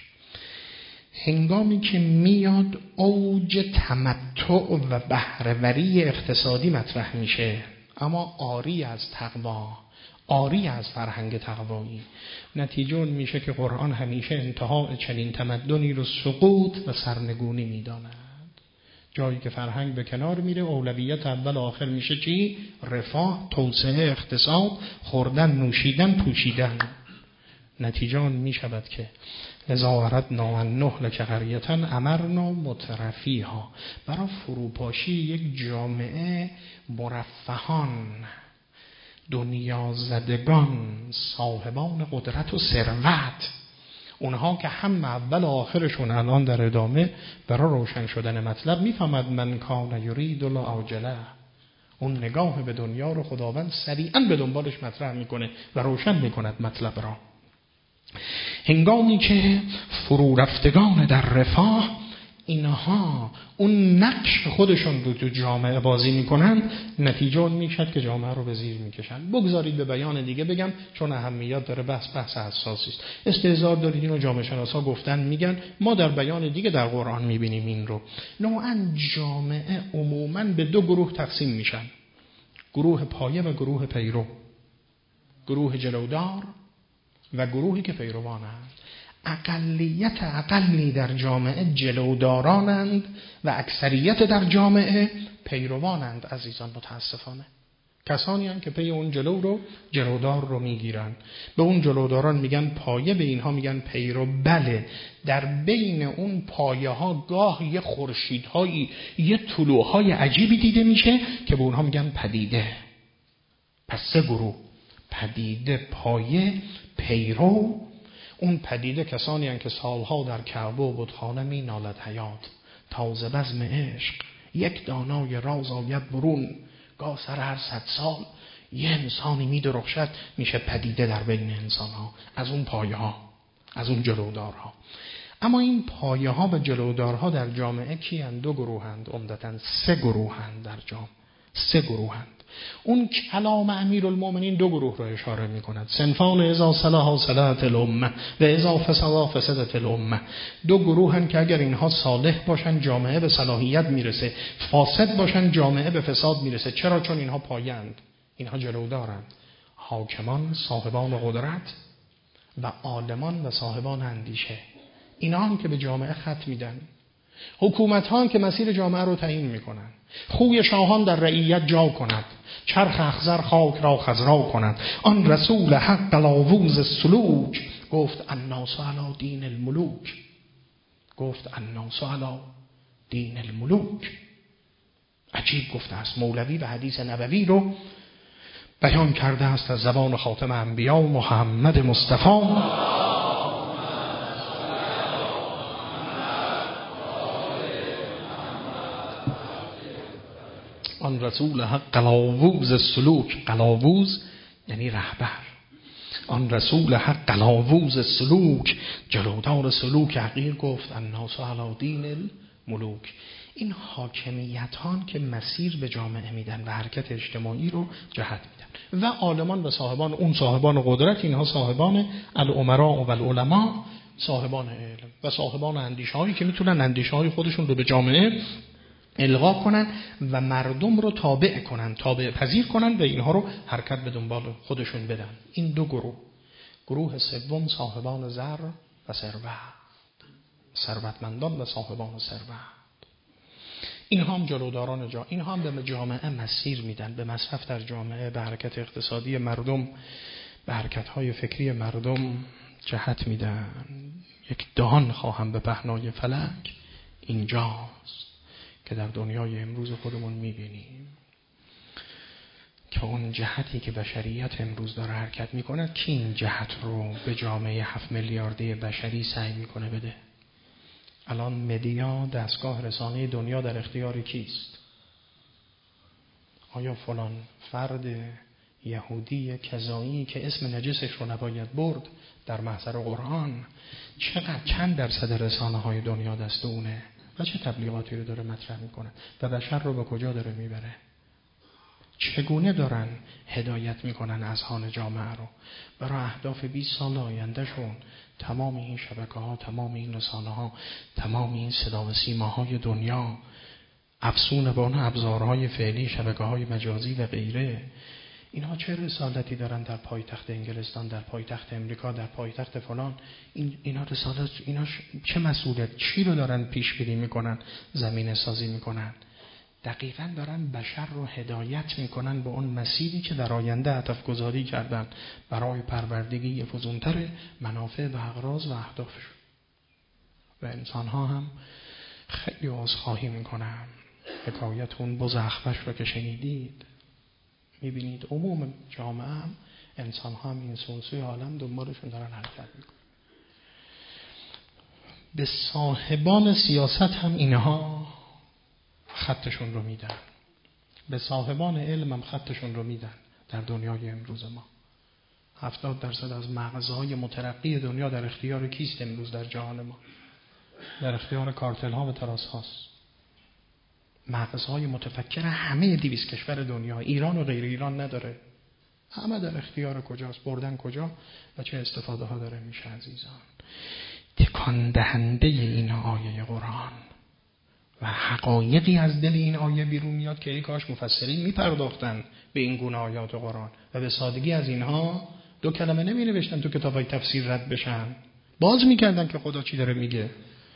هنگامی که میاد اوج تمتع و بهره‌وری اقتصادی مطرح میشه، اما عاری از تقوا، عاری از فرهنگ تقوایی، نتیجه اون میشه که قرآن همیشه انتهای چنین تمدنی رو سقوط و سرنگونی میداند. جایی که فرهنگ به کنار میره، اولویت اول آخر میشه چی؟ رفاه، توسعه اقتصاد، خوردن، نوشیدن، پوشیدن. نتیجه اون میشود که لذا وردنا النحل که قریة امرنا مترفیها. برای فروپاشی یک جامعه مرفهان، دنیا زدگان، صاحبان قدرت و ثروت، اونها که هم اول و آخرشون الان در ادامه برای روشن شدن مطلب میفهمد من کان یرید العاجله، اون نگاه به دنیا رو خداوند سریعا به دنبالش مطرح میکنه و روشن میکند مطلب را. هنگامی که فرو رفتگان در رفاه اینها اون نقش خودشون رو تو جامعه بازی میکنن، نتیجه اون میشد که جامعه رو به زیر میکشن. بگذارید به بیان دیگه بگم چون اهمیت داره، بحث حساسی است. استهزار دارید، اینو جامعه شناسا گفتن، میگن ما در بیان دیگه در قرآن میبینیم این رو. نوعاً جامعه عموماً به دو گروه تقسیم میشن، گروه پایه و گروه پیرو، گروه جلودار و گروهی که پیروانند. اقلیت اقلی در جامعه جلودارانند و اکثریت در جامعه پیروانند. عزیزان متاسفانه کسانی هستند که پی اون جلودار رو میگیرن. به اون جلوداران میگن پایه، به اینها میگن پیرو. بله، در بین اون پایه ها گاه یه خورشیدهایی، یه طلوعهای عجیبی دیده میشه که به اونها میگن پدیده. پس سه گروه: پدیده، پایه، پیرو. اون پدیده کسانی هستند که سالها در کعبه و بتخانه می نالد حیات، تازه بزم عشق یک دانای راز آید برون، گاه سر هر 100 سال یه انسانی می درخشد، میشه پدیده در بین انسان ها. از اون پایه ها، از اون جلودارها. اما این پایه ها و جلودارها در جامعه کی هستند؟ دو گروه هستند، عمدتاً سه گروه هستند در جامعه، سه گروه هستند. اون کلام امیرالمومنین دو گروه را اشاره می کند: صنفان اذا صلح صلحت الامه و اذا فسد فسدت الامه. دو گروه هستند که اگر اینها صالح باشن جامعه به صلاحیت میرسه، فاسد باشن جامعه به فساد میرسه. چرا؟ چون اینها پایه‌اند، اینها جلودارند. حاکمان، صاحبان قدرت و عالمان و صاحبان اندیشه، اینا هم که به جامعه خط میدن. حکومت ها که مسیر جامعه رو تعیین میکنن. خوی شاهان در رعیت جا کند، چرخ اخضر خاک را خضرا کند. آن رسول حق قلاووز السلوک، گفت الناس علی دین الملوک. گفت الناس علی دین الملوک. عجیب گفته است مولوی و حدیث نبوی رو بیان کرده است از زبان خاتم انبیا محمد مصطفی. آن رسول حق قلاووز السلوک، قلاووز یعنی رهبر. آن رسول حق قلاووز السلوک، جلودار سلوک حقیر، گفت الناس علی دین الملوک. این حاکمیت هان که مسیر به جامعه میدن و حرکت اجتماعی رو جهت میدن. و عالمان و صاحبان، اون صاحبان قدرت، اینها صاحبان الامراء و العلماء، صاحبان علم و صاحبان اندیشه هایی که میتونن اندیشه های خودشون رو به جامعه القا کنن و مردم رو تابع کنن، تابع پذیر کنن و اینها رو حرکت به دنبال خودشون بدن. این دو گروه. گروه سوم صاحبان زر و ثروتمندان و صاحبان ثروت. اینها هم جلوداران اینها هم به جامعه مسیر میدن، به مصرف در جامعه، به حرکت اقتصادی مردم، به حرکت‌های فکری مردم جهت میدن. یک دهان خواهم به پهنای فلک اینجاست که در دنیای امروز خودمون میبینیم که اون جهتی که بشریت امروز داره حرکت میکنه، کی این جهت رو به جامعه 7 میلیاردی بشری سعی میکنه بده؟ الان مدیا، دستگاه رسانه دنیا در اختیار کیست؟ آیا فلان فرد یهودی کذایی که اسم نجسش رو نباید برد در محضر قرآن، چند درصد رسانه های دنیا دست اونه و چه تبلیغاتی رو داره مطرح میکنه و بشر رو به کجا داره میبره؟ چگونه دارن هدایت میکنن اذهان جامعه رو برای اهداف 20 سال آیندهشون؟ تمام این شبکه ها، تمام این رسانه ها، تمام این صدا و سیماهای دنیا، افسون بان ابزارهای فعلی، شبکه های مجازی و غیره، اینها چه رسالتی دارن در پایتخت انگلستان، در پایتخت امریکا، در پایتخت فلان؟ اینا رسالت، اینا چه مسئولیت، چی رو دارن پیش بینی میکنن، زمینه سازی میکنن؟ دقیقاً دارن بشر رو هدایت میکنن به اون مسیری که در آینده هدف گذاری کردن برای پروردگی فزونتر منافع و اغراض و اهدافشون. و انسان ها هم خیلی عذرخواهی میکنن. حکایت اون بز اخفش رو که شنیدید، میبینید عموم جامعه هم، انسان ها هم این سنسوی عالم دنبالشون دارن حرکت میکنن. به صاحبان سیاست هم اینها خطشون رو میدن، به صاحبان علم هم خطشون رو میدن. در دنیای امروز ما 70% از مغزهای مترقی دنیا در اختیار کیست امروز در جهان ما؟ در اختیار کارتل ها و تراس هاست. مغزهای متفکر همه 200 کشور دنیا، ایران و غیر ایران نداره، همه در اختیار کجاست؟ بردن کجا و چه استفاده ها داره میشه؟ عزیزان، تکان دهنده این آیه قرآن و حقایقی از دل این آیه بیرون میاد که ای کاش مفسرین میپرداختن به این گونه آیات قرآن و به سادگی از اینها 2 کلمه نمی نوشتن تو کتابای تفسیر رد بشن، باز میکردن که خدا چی داره میگه.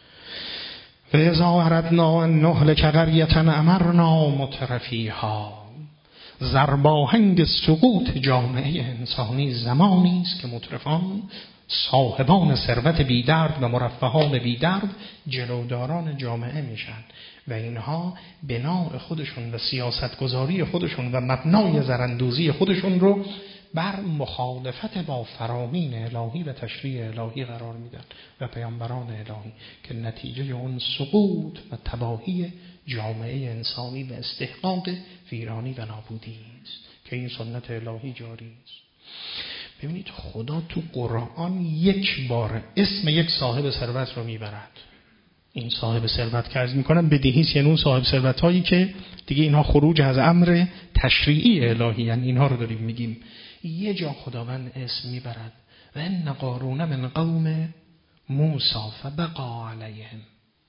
و اذا اردنا ان نهلک قریة امرنا مترفیها. ضرباهنگ سقوط جامعه انسانی زمانی است که مترفان، صاحبان ثروت بی‌درد و مرفهان بی‌درد جلوداران جامعه میشن و اینها بناء خودشون و سیاستگذاری خودشون و مبنای زراندوزی خودشون رو بر مخالفت با فرامین الهی و تشریع الهی قرار میدن و پیامبران الهی که نتیجه اون سقوط و تباهی جامعه انسانی و استحقاق ویرانی و نابودی است که این سنت الهی جاری است. ببینید خدا تو قرآن 1 بار اسم یک صاحب ثروت رو میبرد. این صاحب ثروت که عرض میکنم بدیهیست، یعنی اون صاحب ثروت هایی که دیگه اینها خروج از امر تشریعی الهی، یعنی اینها رو داریم میگیم. یه جا خداوند اسم میبرد و ان قارون من قوم موسی فبقى علیهم.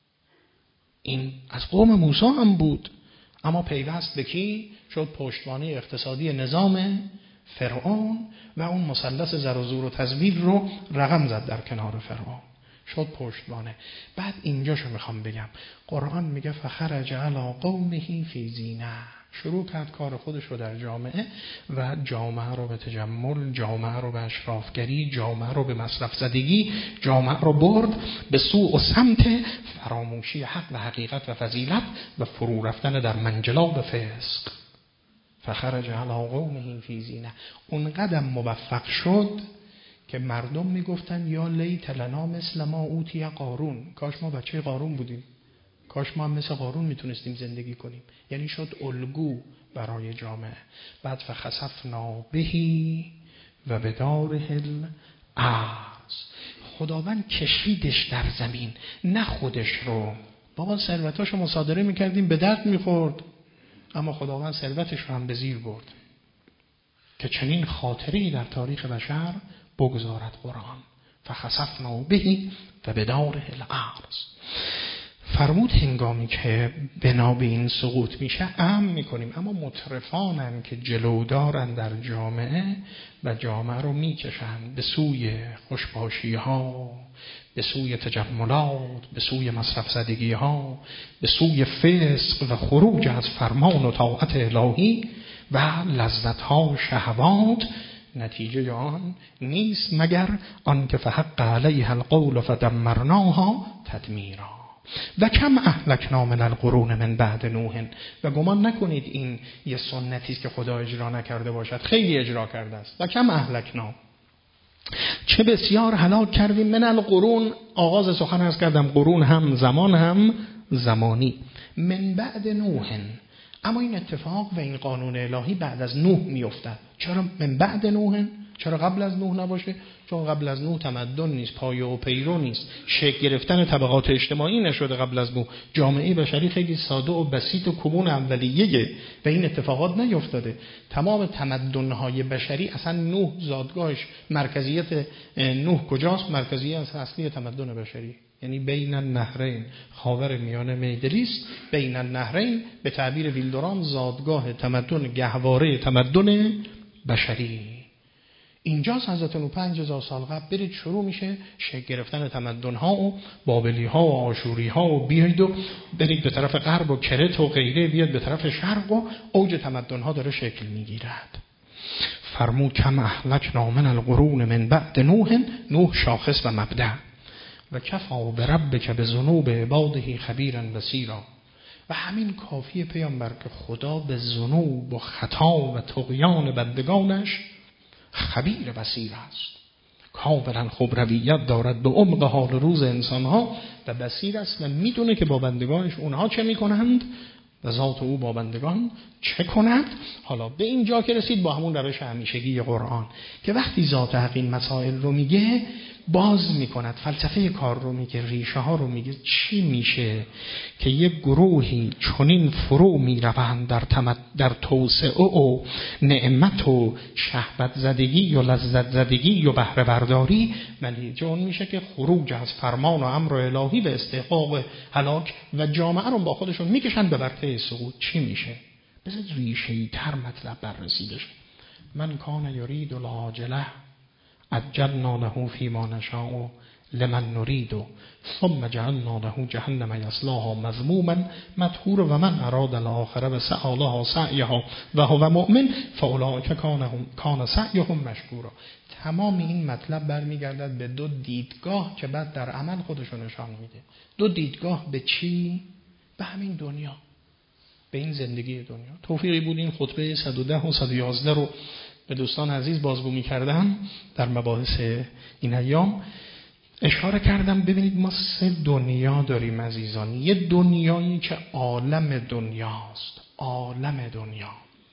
این از قوم موسی هم بود، اما پیوست به کی شد؟ پشتوانه اقتصادی نظام فرعون و اون مثلث زر و زور و تزویر رو رقم زد در کنار فرعون، شد پشتوانه. بعد اینجاشو میخوام بگم، قرآن میگه فخرج علی قومه فی زینه، شروع کرد کار خودش رو در جامعه و جامعه رو به تجمل، جامعه رو به اشرافگری، جامعه رو به مصرف زدگی، جامعه رو برد به سوء و سمت فراموشی حق و حقیقت و فضیلت و فرو رفتن در منجلاب فسق. فخرج علی قومه فی زینه. اون قدم موفق شد که مردم میگفتن یا لیت لنا مثل ما اوتی قارون، کاش ما بچه قارون بودیم، کاش ما هم مثل قارون میتونستیم زندگی کنیم. یعنی شد الگو برای جامعه. بعد فخسفنا بهی و بداره الارض، خداوند کشیدش در زمین، نه خودش رو. بابا ثروتاشو مصادره میکردیم به درد میخورد، اما خداوند ثروتش رو هم به زیر برد که چنین خاطری در تاریخ بشر بگذارد قرآن. فخسفنا بهی و بداره الارض. فرمود هنگامی که بنا به این سقوط میشه امن میکنیم، اما مترفانن که جلودارن در جامعه و جامعه رو میکشن به سوی خوشباشی ها، به سوی تجملات، به سوی مصرف زدگی ها، به سوی فسق و خروج از فرمان و طاعت الهی و لذت ها، شهوات. نتیجه آن نیست مگر آن که فحق علیها القول فدمرناها تدمیرا. و کم اهلکنا من القرون من بعد نوح. و گمان نکنید این یه سنتی است که خدا اجرا نکرده باشد، خیلی اجرا کرده است. و کم اهلکنا، چه بسیار هلاک کردیم. من القرون، آغاز سخن عرض کردم، قرون هم زمان هم زمانی. من بعد نوح، اما این اتفاق و این قانون الهی بعد از نوح میافتد. چرا من بعد نوح؟ چرا قبل از نوح نباشه؟ چون قبل از نوح تمدن نیست، پایه و پیرو نیست، شکل گرفتن طبقات اجتماعی نشده. قبل از نوح جامعه بشری خیلی ساده و بسیط و کمون اولیه‌ای و این اتفاقات نیفتاده. تمام تمدن‌های بشری اصلا نوح زادگاهش، مرکزیت نوح کجاست؟ مرکزیت اصلی تمدن بشری یعنی بین النهرین، خاور میانه میدلیست. بین النهرین به تعبیر ویلدوران زادگاه تمدن، گهواره تمدن بشری. اینجاست. حضرت نوح 5000 سال قبل برید شروع میشه شکل گرفتن تمدن ها و بابلی ها و آشوری ها و بیاید و برید به طرف غرب و کرت و غیره، بیاد به طرف شرق و اوج تمدن ها داره شکل میگیرد. فرمود کم اهلکنا من القرون من بعد نوح شاخص و مبدأ و کفا بربک بذنوب عباده خبیرا بصیرا. و همین کافیه پیامبر که خدا به ذنوب و خطا و طغیان بندگانش خبیر بصیر است. کاملا خبرویت دارد به عمق حال روز انسانها و بصیر است و میدونه که با بندگانش اونها چه میکنند و ذات او با بندگان چه کند. حالا به اینجا که رسید با همون روش همیشگی قرآن که وقتی ذات حق این مسائل رو میگه باز میکند، فلسفه کار رو میگه، ریشه ها رو میگه. چی میشه که یک گروهی چنین فرو میروند در توسعه و نعمت و شهوت زدگی و لذت زدگی و بهره برداری، نتیجه اون میشه که خروج از فرمان و امر الهی به استحقاق هلاک و جامعه رو با خودشون میکشن به ورطه سقوط. چی میشه؟ بذار ریشه‌ای تر مطلب بررسی بشه. من کان یرید العاجله عجلنا له فیما نشاء لمن نرید ثم جعلنا له جهنم یصلاها مذموما مدحورا و من اراد الاخره وسعی لها سعیها و هو مؤمن فاولئک کان سعیهم مشکورا. تمام این مطلب برمیگردد به دو دیدگاه که بعد در عمل خودشو نشان میده. دو دیدگاه به چی؟ به همین دنیا، به این زندگی دنیا. توفیقی بود این خطبه 110 و 111 رو به دوستان عزیز بازگو می‌کردم در مباحث این ایام. اشاره کردم ببینید ما سه دنیا داریم عزیزان. یه دنیایی که عالم دنیاست، عالم دنیا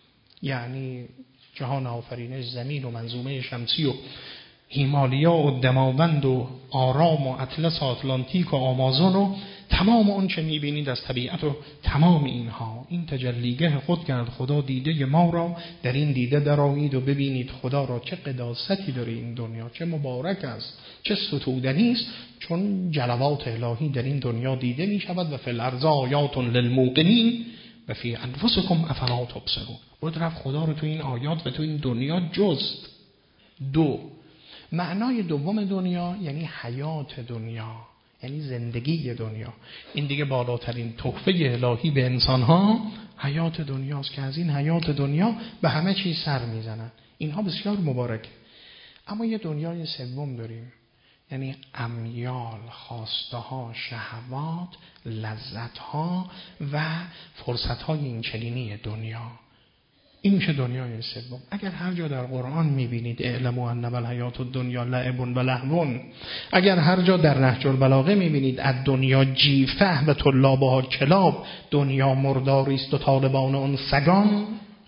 یعنی جهان آفرینش، زمین و منظومه شمسی و هیمالیا و دماوند و آرام و اطلس و آتلانتیک و آمازون و تمام اون چه میبینید از طبیعت و تمام اینها، این تجلیگه خود کرد خدا دیده ما را. در این دیده درآیید و ببینید خدا را چه قداستی داره این دنیا، چه مبارک است، چه ستودنی است. چون جلوات الهی در این دنیا دیده می شود و فی الارض آیات للموقنین و فی انفسکم افلا تبصرون. بود رفت خدا رو تو این آیات و تو این دنیا جست. دو، معنای دوم دنیا یعنی حیات دنیا، یعنی زندگی دنیا. این دیگه بالاترین تحفه الهی به انسانها حیات دنیاست که از این حیات دنیا به همه چیز سر میزنن. اینها بسیار مبارک. اما یه دنیای سوم داریم، یعنی امیال، خواسته ها، شهوات، لذت ها و فرصت های این چنینی دنیا. این میشه دنیای سوم. اگر هر جا در قرآن میبینید اعلموا انما الحیات الدنیا لعب و لهو، اگر هر جا در نهج البلاغه میبینید الدنیا جیفه و طلابها کلاب، دنیا مرداری است و طالبان اون سگان،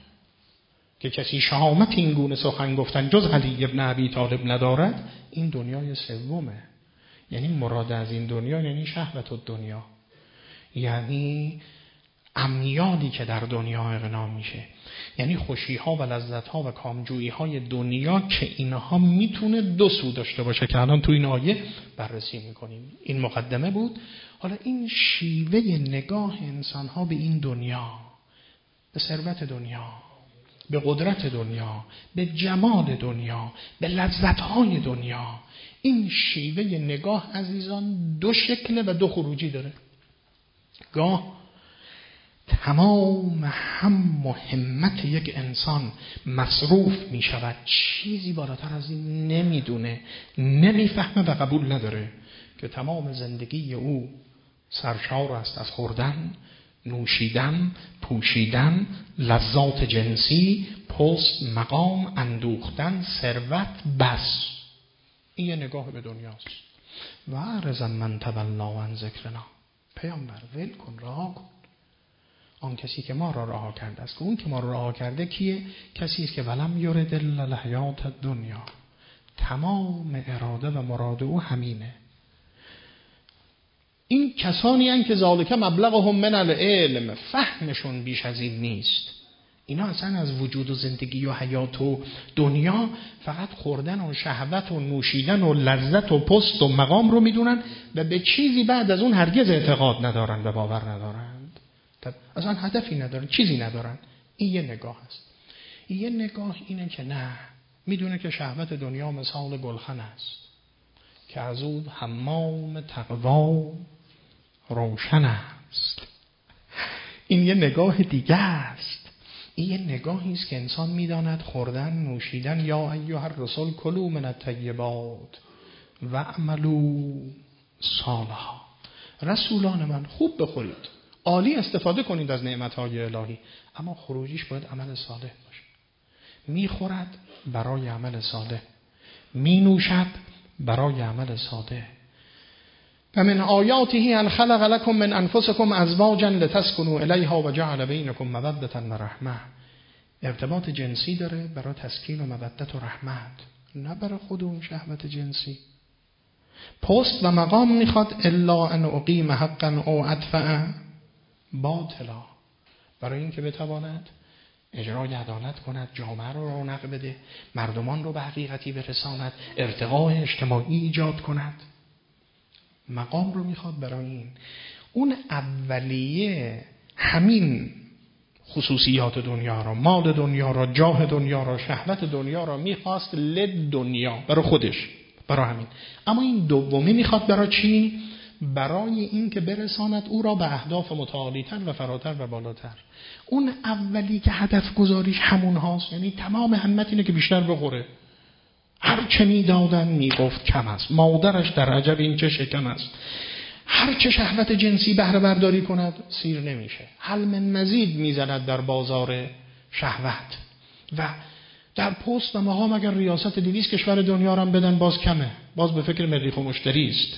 که کسی شهامت این گونه سخن گفتن جز علی ابن ابی طالب ندارد، این دنیای سومه. یعنی مراد از این دنیا یعنی شهوت الدنیا، یعنی امیالی که در دنیا اغنا میشه، یعنی خوشی ها و لذت ها و کامجویی های دنیا که اینها میتونه دو سو داشته باشه که الان تو این آیه بررسی میکنیم. این مقدمه بود. حالا این شیوه نگاه انسان ها به این دنیا، به ثروت دنیا، به قدرت دنیا، به جمال دنیا، به لذت های دنیا، این شیوه نگاه عزیزان دو شکل و دو خروجی داره. گاه تمام هم و همت یک انسان مصروف می شود، چیزی بالاتر از این نمیدونه، نمیفهمه و قبول نداره که تمام زندگی او سرشار است از خوردن، نوشیدن، پوشیدن، لذات جنسی، پست، مقام، اندوختن، ثروت، بس. این یه نگاه به دنیاست. و عرض من تولا عن ذکرنا، پیامبر ول کن، رها کن. آن کسی که ما را رها کرده است. اون که ما را رها کرده کیه؟ کسی است که ولم یرد الا الحیات الدنیا، تمام اراده و مراد او همینه. این کسانی هستند که ذالک مبلغهم من العلم، فهمشون بیش از این نیست. اینا اصلا از وجود و زندگی و حیات و دنیا فقط خوردن و شهوت و نوشیدن و لذت و پست و مقام رو میدونن و به چیزی بعد از اون هرگز اعتقاد ندارن و باور ندارند. اصلا هدفی ندارن، چیزی ندارن. این یه نگاه است. این یه نگاه اینه که نه، میدونه که شهوت دنیا مثال گلخن است که از اون حمام تقوا روشن است. این یه نگاه دیگه است. این یه نگاهی است که انسان میداند خوردن، نوشیدن، یا ایها الرسول کلوا من الطیبات و اعملوا صالحا، رسولان من خوب بخورید، عالی استفاده کنید از نعمتهای الهی، اما خروجیش باید عمل صالح باشه. میخورد برای عمل صالح، می نوشد برای عمل صالح. و من آیاته ان خلق لكم من انفسكم ازواجا لتسكنوا الیها و جعل بینکم مودة و رحمه. ارتباط جنسی داره برای تسکین و مودت و رحمت، نه برای خود اون شهوت جنسی. پست و مقام میخواد الا ان اقیم حقا او ادفع باطلا، برای اینکه بتواند اجرای عدالت کند، جامعه رو رونق بده، مردمان رو به حقیقتی برساند، ارتقاء اجتماعی ایجاد کند. مقام رو میخواد برای این. اون اولیه همین خصوصیات دنیا را، مال دنیا را، جاه دنیا را، شهوت دنیا را میخواست لد دنیا، برای خودش، برای همین. اما این دومی میخواد برای چی؟ برای این که برساند او را به اهداف متعالی‌تر و فراتر و بالاتر. اون اولی که هدف گذاریش همون هاست، یعنی تمام همت اینه که بیشتر بخوره. هر چه میدادن میگفت کم است، مادرش در عجب این چه شکم است. هر چه شهوت جنسی بهره برداری کند سیر نمیشه، حل من مزید میزند در بازار شهوت. و در پست و مقام اگر ریاست 200 کشور دنیا را بدن باز کمه، باز به فکر مریخ و مشتری است.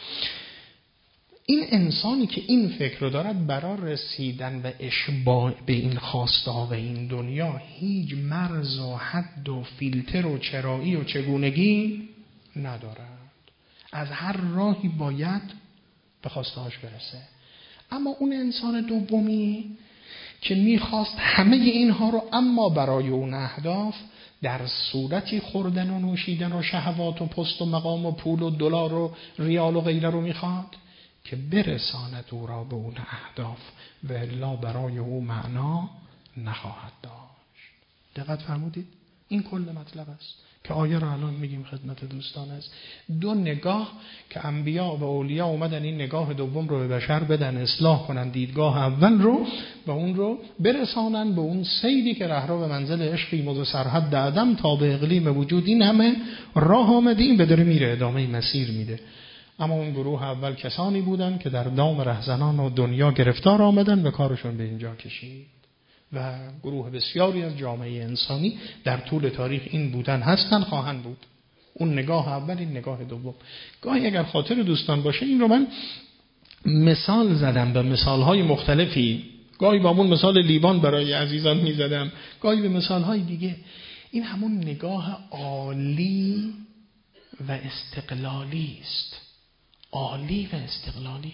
این انسانی که این فکر رو دارد برای رسیدن و اشباع به این خواسته ها و این دنیا هیچ مرز و حد و فیلتر و چرایی و چگونگی ندارد. از هر راهی باید به خواسته هاش برسه. اما اون انسان دومی که میخواست همه اینها رو اما برای اون اهداف در صورتی خوردن و نوشیدن و شهوات و پست و مقام و پول و دلار و ریال و غیره رو میخواد که برساند او را به اون اهداف و الا برای او معنا نخواهد داشت. دقت فرمودید؟ این کل مطلب است که آیه را الان میگیم خدمت دوستان است. دو نگاه که انبیا و اولیاء اومدن این نگاه دوم رو به بشر بدن، اصلاح کنن دیدگاه اول رو و اون رو برسانن به اون سیدی که رهرو به منزل عشقی مذ سرحد عدم تا به اقلیم وجود. این همه راه آمدیم به داره میره، ادامه مسیر میده. اما اون گروه اول کسانی بودن که در دام رهزنان و دنیا گرفتار آمدن و کارشون به اینجا کشید. و گروه بسیاری از جامعه انسانی در طول تاریخ این بودن، هستن، خواهند بود. اون نگاه اول، این نگاه دوم. گاهی اگر خاطر دوستان باشه این رو من مثال زدم به مثالهای مختلفی. گاهی با همون مثال لیوان برای عزیزان می زدم، گاهی به مثالهای دیگه. این همون نگاه عالی و استقلالی است. عالی و استقلالی.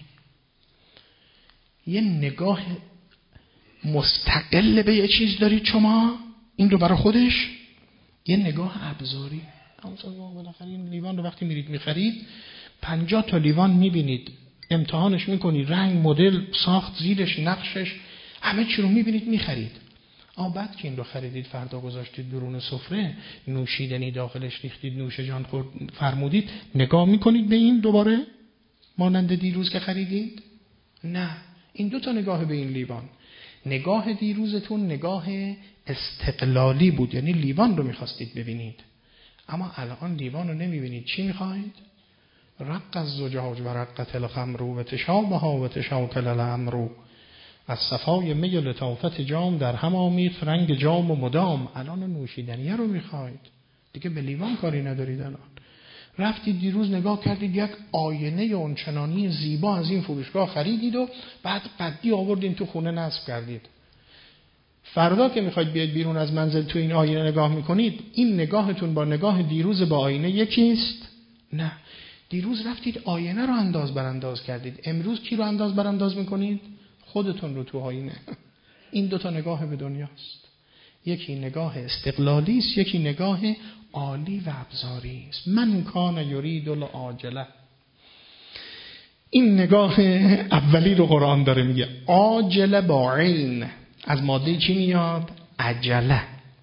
یه نگاه مستقل به یه چیز دارید شما، این رو برای خودش. یه نگاه ابزاری. همونطور بالاخره این لیوان رو وقتی میرید میخرید 50 تا لیوان میبینید، امتحانش میکنید، رنگ، مدل، ساخت، زیرش، نقشش، همه چی رو میبینید میخرید. اما بعد که این رو خریدید، فردا گذاشتید درون سفره، نوشیدنی داخلش ریختید، نوش جان فرمودید، نگاه میکنید به این دوباره مانند دیروز که خریدید؟ نه. این دو تا نگاه به این لیوان. نگاه دیروزتون نگاه استقلالی بود، یعنی لیوان رو میخواستید ببینید. اما الان لیوان رو نمیبینید، چی میخواید؟ رق از زجاج و رقت الخمر و تشابها و تشاکل الامر. از صفای می و لطافت جام در هم آمیخت رنگ جام و مدام. الان نوشیدنیه رو میخواید، دیگه به لیوان کاری ندارید. الان رفتید دیروز نگاه کردید یک آینه اونچنانی زیبا از این فروشگاه خریدید و بعد قدی آوردین تو خونه نصب کردید. فردا که میخواید بیاید بیرون از منزل تو این آینه نگاه میکنید، این نگاهتون با نگاه دیروز با آینه یکیست؟ نه. دیروز رفتید آینه رو انداز برانداز کردید، امروز کی رو انداز برانداز میکنید؟ خودتون رو تو آینه. این دوتا نگاه به دنیاست. یکی نگاه استقلالی است، یکی نگاه عالی و ابزاری است. من کان یرید العاجله. این نگاه اولی رو قرآن داره میگه. عاجله با عین از ماده چی میاد؟ عجله.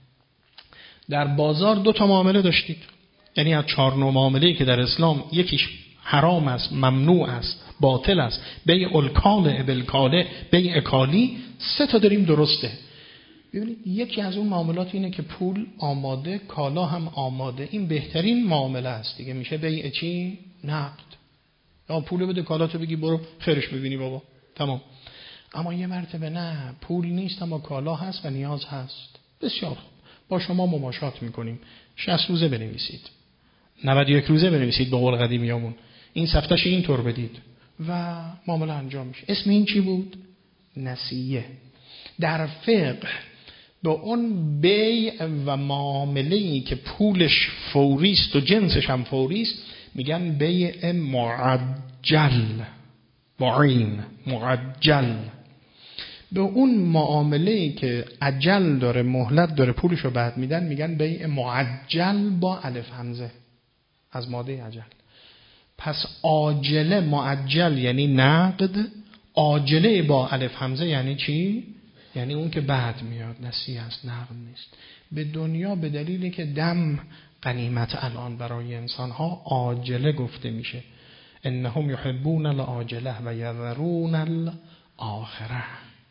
در بازار دو تا معامله داشتید، یعنی از 4 نوع معامله‌ای که در اسلام یکیش حرام است، ممنوع است، باطل است، بیع الکاله بالکاله، بیع کالی، 3 تا داریم درسته. ببینید یکی از اون معاملات اینه که پول آماده، کالا هم آماده. این بهترین معامله است دیگه. میشه بیع چی؟ نقد. یا پول بده کالاتو بگی برو خیرش ببینی بابا، تمام. اما یه مرتبه نه، پول نیست اما کالا هست و نیاز هست. بسیار خوب، با شما مماشات میکنیم. 60 روزه بنویسید، 91 روزه بنویسید به قول قدیمیامون. این صفتش اینطور بدید و معامله انجام میشه. اسم این چی بود؟ نسیه. در فقه به اون بیع و معامله‌ای که پولش فوری است و جنسش هم فوری است میگن بیع معجل، با عین، معجل. به اون معامله‌ای که عجل داره، مهلت داره، پولشو بعد میدن میگن بیع معجل با الف همزه از ماده عجل. پس عاجله معجل یعنی نقد، عاجله با الف همزه یعنی چی؟ یعنی اون که بعد میاد، نسیه است، نقد نیست. به دنیا به دلیلی که دم غنیمت الان برای انسان ها عاجله گفته میشه. انهم یحبون العاجله و یذرون الاخره.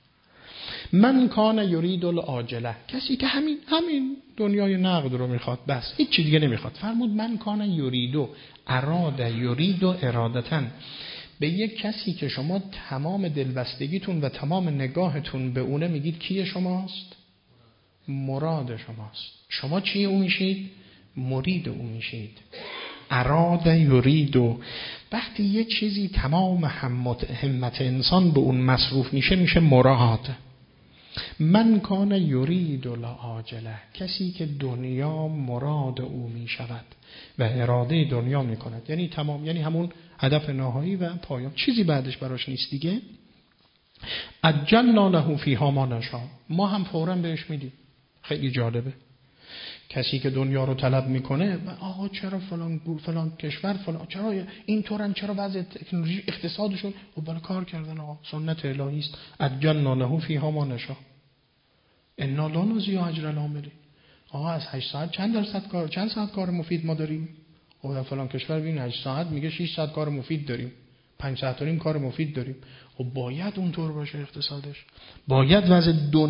من کان یرید العاجله، کسی که همین دنیای نقد رو میخواد، بس هیچ چیز دیگه نمیخواد. فرمود من کان یریدو، اراده یرید و ارادتن. به یک کسی که شما تمام دلبستگیتون و تمام نگاهتون به اونه میگید کیه شماست؟ مراد شماست. شما چی او میشید؟ مرید او میشید. اراده یریدو. وقتی یه چیزی تمام همت انسان به اون مصروف میشه مراد. من کان یرید العاجله، کسی که دنیا مراد او می شود و اراده دنیا می کند، یعنی تمام، یعنی همون هدف نهایی و پایان، چیزی بعدش براش نیست دیگه. عجلنا له فیها ما نشاء، ما هم فوراً بهش میدیم. خیلی جالبه. کسی که دنیا رو طلب میکنه، آقا چرا فلان کشور فلان، چرا اینطورن، چرا وضع تکنولوژی اقتصادشون، خب بالا کار کردن آقا، سنت الهی است. عجلنا له فیها ما نشاء انا لا نضیع اجر العاملین. آقا از 8 ساعت چند ساعت کار مفید ما داریم؟ خب در فلان کشور ببین 8 ساعت میگه 6 ساعت کار مفید داریم، 5 ساعت و نیم کار مفید داریم. خب باید اونطور باشه اقتصادش، باید وضع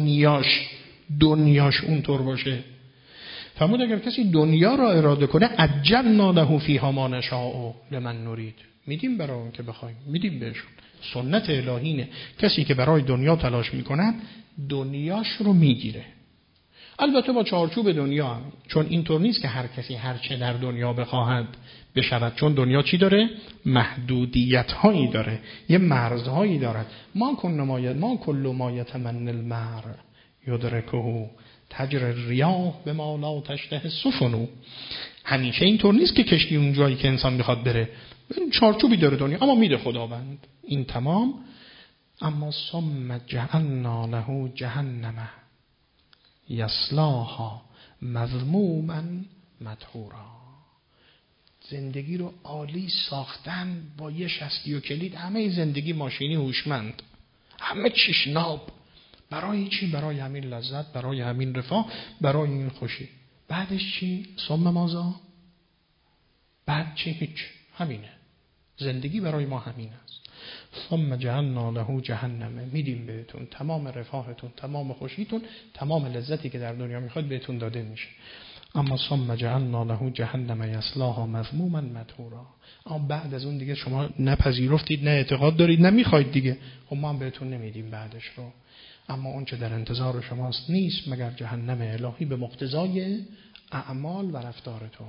دنیاش اونطور باشه. فرمود اگر کسی دنیا را اراده کنه عجلنا له فیها ما نشاء لمن نرید، میدیم برای اون که بخوایم، میدیم بهشون. سنت الهینه، کسی که برای دنیا تلاش میکنه دنیاش رو میگیره. البته با چارچوب دنیا هم. چون اینطور نیست که هر کسی هر چه در دنیا بخواهد بشود، چون دنیا چی داره؟ محدودیت هایی داره، یه مرزهایی دارد. ما کل ما یتمنى المرء یدرکه تجر الریاح بما لا تشتهی السفن. همیشه اینطور نیست که کشتی اون جایی که انسان بخواد بره. چارچوبی داره دنیا، اما میده خداوند. این تمام. اما ثم جعلنا له جهنم یصلاها مذموما مدحورا. زندگی رو عالی ساختن با یه شستی و کلید، همه زندگی ماشینی هوشمند، همه چیش ناب. برای چی؟ برای همین لذت، برای همین رفاه، برای این خوشی. بعدش چی؟ ثم ماذا؟ بعد چی؟ هیچ. همینه زندگی برای ما، همین است. ثم جعلنا له جهنم، میدیم بهتون تمام رفاهتون، تمام خوشیتون، تمام لذتی که در دنیا میخواد بهتون داده میشه. اما ثم جعلنا له جهنم یصلاها مذموما مدحورا. اما بعد از اون دیگه شما نپذیرفتید، نه اعتقاد دارید، نه میخواید دیگه، خب ما هم بهتون نمیدیم بعدش رو. اما اون چه در انتظار شماست نیست مگر جهنم الهی به مقتضای اعمال و رفتارتون.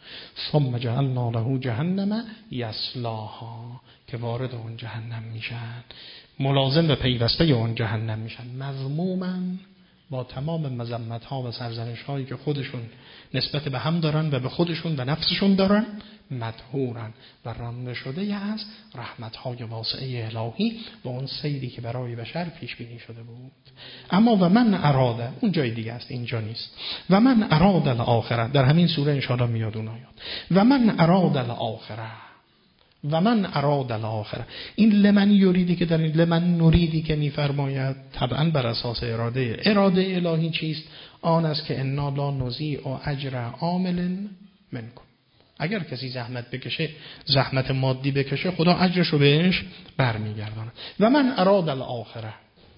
ثم جعلنا له جهنم یصلاها، که وارد اون جهنم میشن، ملازم و پیوسته اون جهنم میشن، مذموما، با تمام مذمت ها و سرزنش هایی که خودشون نسبت به هم دارن و به خودشون و نفسشون دارن، مدحورن و رانده شده از رحمت های واسعه الهی و اون سیری که برای بشر پیش بینی شده بود. اما و من اراده، اون جای دیگه است، اینجا نیست. و من اراده الاخره، در همین سوره انشاءالله میاد اون آیات. و من اراده الاخره، و من اراد الاخره. این لمن یریدی که در این لمن نریدی که میفرماید طبعا بر اساس اراده الهی چیست؟ آن است که انا لا نضیع اجر عامل منکم. اگر کسی زحمت بکشه، زحمت مادی بکشه، خدا اجرشو بهش برمیگرداند. و من اراد الاخره.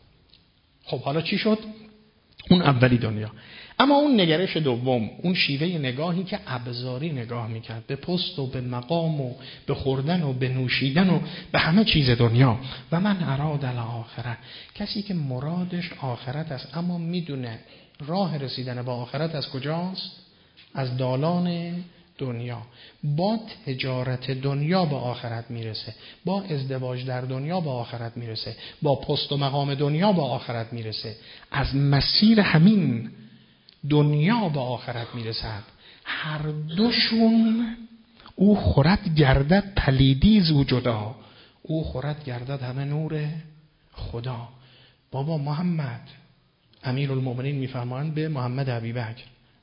خب حالا چی شد؟ اون اولی دنیا. اما اون نگرش دوم، اون شیوه نگاهی که ابزاری نگاه میکرد به پست و به مقام و به خوردن و به نوشیدن و به همه چیز دنیا. و من اراد الاخره، کسی که مرادش آخرت است اما میدونه راه رسیدن به آخرت از کجاست؟ از دالان دنیا. با تجارت دنیا به آخرت میرسه، با ازدواج در دنیا به آخرت میرسه، با پست و مقام دنیا به آخرت میرسه، از مسیر همین دنیا به آخرت میرسد. هر دوشون او خورد گردد پلیدیز و جدا، او خورد گردد همه نور خدا. بابا محمد امیرالمومنین میفرمایند به محمد ابیبکر،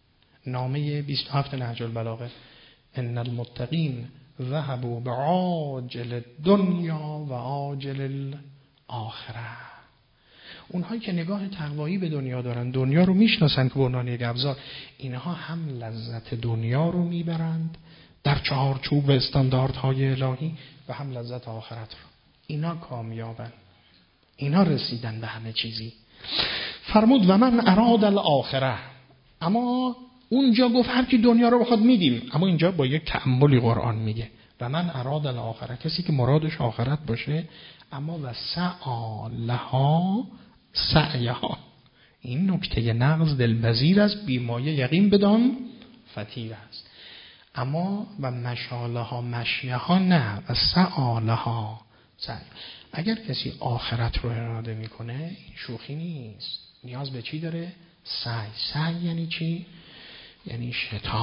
نامه 27 نهج البلاغه: ان المتقین ذهبوا بعاجل الدنیا و عاجل الاخره. اونهایی که نگاه تقوایی به دنیا دارن، دنیا رو میشناسن که به عنوان یک ابزار، اینها هم لذت دنیا رو میبرند در چهارچوب و استانداردهای الهی و هم لذت آخرت رو. اینا کامیابن، اینا رسیدن به همه چیزی. فرمود و من اراد الاخره. اما اونجا گفت هر کی دنیا رو بخواد میدیم، اما اینجا با یک تأملی قرآن میگه و من اراد الاخره، کسی که مرادش آخرت باشه اما و سعی لها سعیها. این نکته نقض دلپذیر است، بیمایه یقین بدان فتیر است. اما و مشالها مشیها نه، و سعی لها سعی. اگر کسی آخرت رو اراده میکنه، این شوخی نیست. نیاز به چی داره؟ سعی. سعی یعنی چی؟ یعنی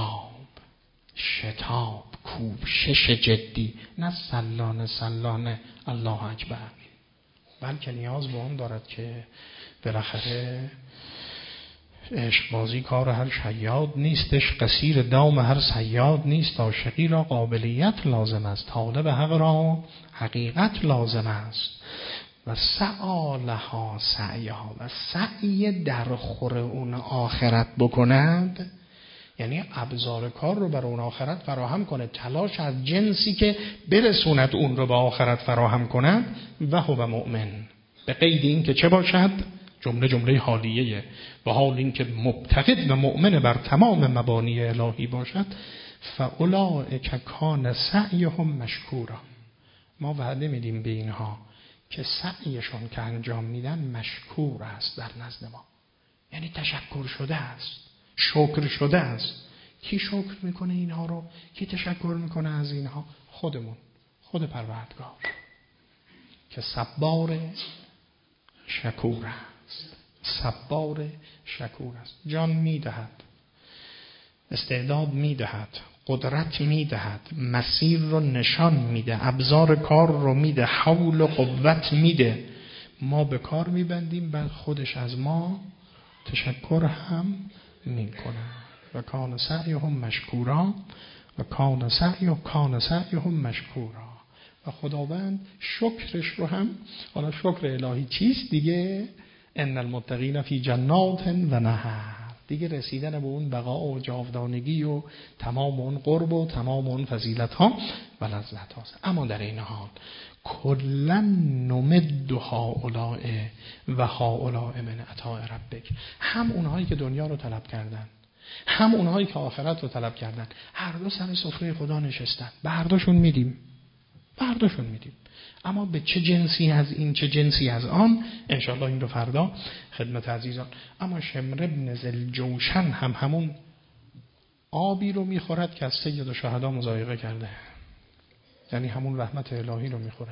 شتاب، کوشش جدی، نه سلانه الله اکبر، بلکه نیاز به اون دارد که بالاخره عشق بازی کار هر شیاد نیستش، قصیر دام هر صیاد نیست، عاشقی را قابلیت لازم است، طالب حق را حقیقت لازم است. و سعی لها سعیها، و سعی در خور اون آخرت بکند، یعنی ابزار کار رو برای اون آخرت فراهم کنه، تلاش از جنسی که برسوند اون رو به آخرت فراهم کند. و هو مؤمن، به قید این که چه باشد؟ جمله حالیه، و حال این که مبتقد و مؤمن بر تمام مبانی الهی باشد. فاولئک کان سعیهم مشکورا. ما وعده میدیم به اینها که سعیشون که انجام میدن مشکور است در نزد ما، یعنی تشکر شده است، شکر شده است. کی شکر میکنه اینها رو؟ کی تشکر میکنه از اینها؟ خودمون، خود پروردگار که صبار شکور است. صبار شکور است. جان میدهد، استعداد میدهد، قدرت میدهد، مسیر رو نشان میده، ابزار کار رو میده، حول و قوت میده. ما به کار میبندیم، بعد خودش از ما تشکر هم میکنه. و کان سعیهم مشکورا، و کان سعیهم مشکورا. و خداوند شکرش رو هم، حالا شکر الهی چیست دیگه؟ ان المتقین فی جنات و نهر، دیگه رسیدن به اون بقا و جاودانگی و تمام اون قرب و تمام اون فضیلت ها و لذت هاست. اما در این حال کلا نمد هؤلاء و هؤلاء من عطاء ربک، هم اونهایی که دنیا رو طلب کردن، هم اونهایی که آخرت رو طلب کردن، هر دو سر سفره خدا نشستن، به هر دوشون میدیم. اما به چه جنسی از این، چه جنسی از آن، انشاءالله این رو فردا خدمت عزیزان. اما شمر ابن ذوالجوشن هم همون آبی رو میخورد که از سید الشهدا مضایقه کرده، یعنی همون رحمت الهی رو میخوره.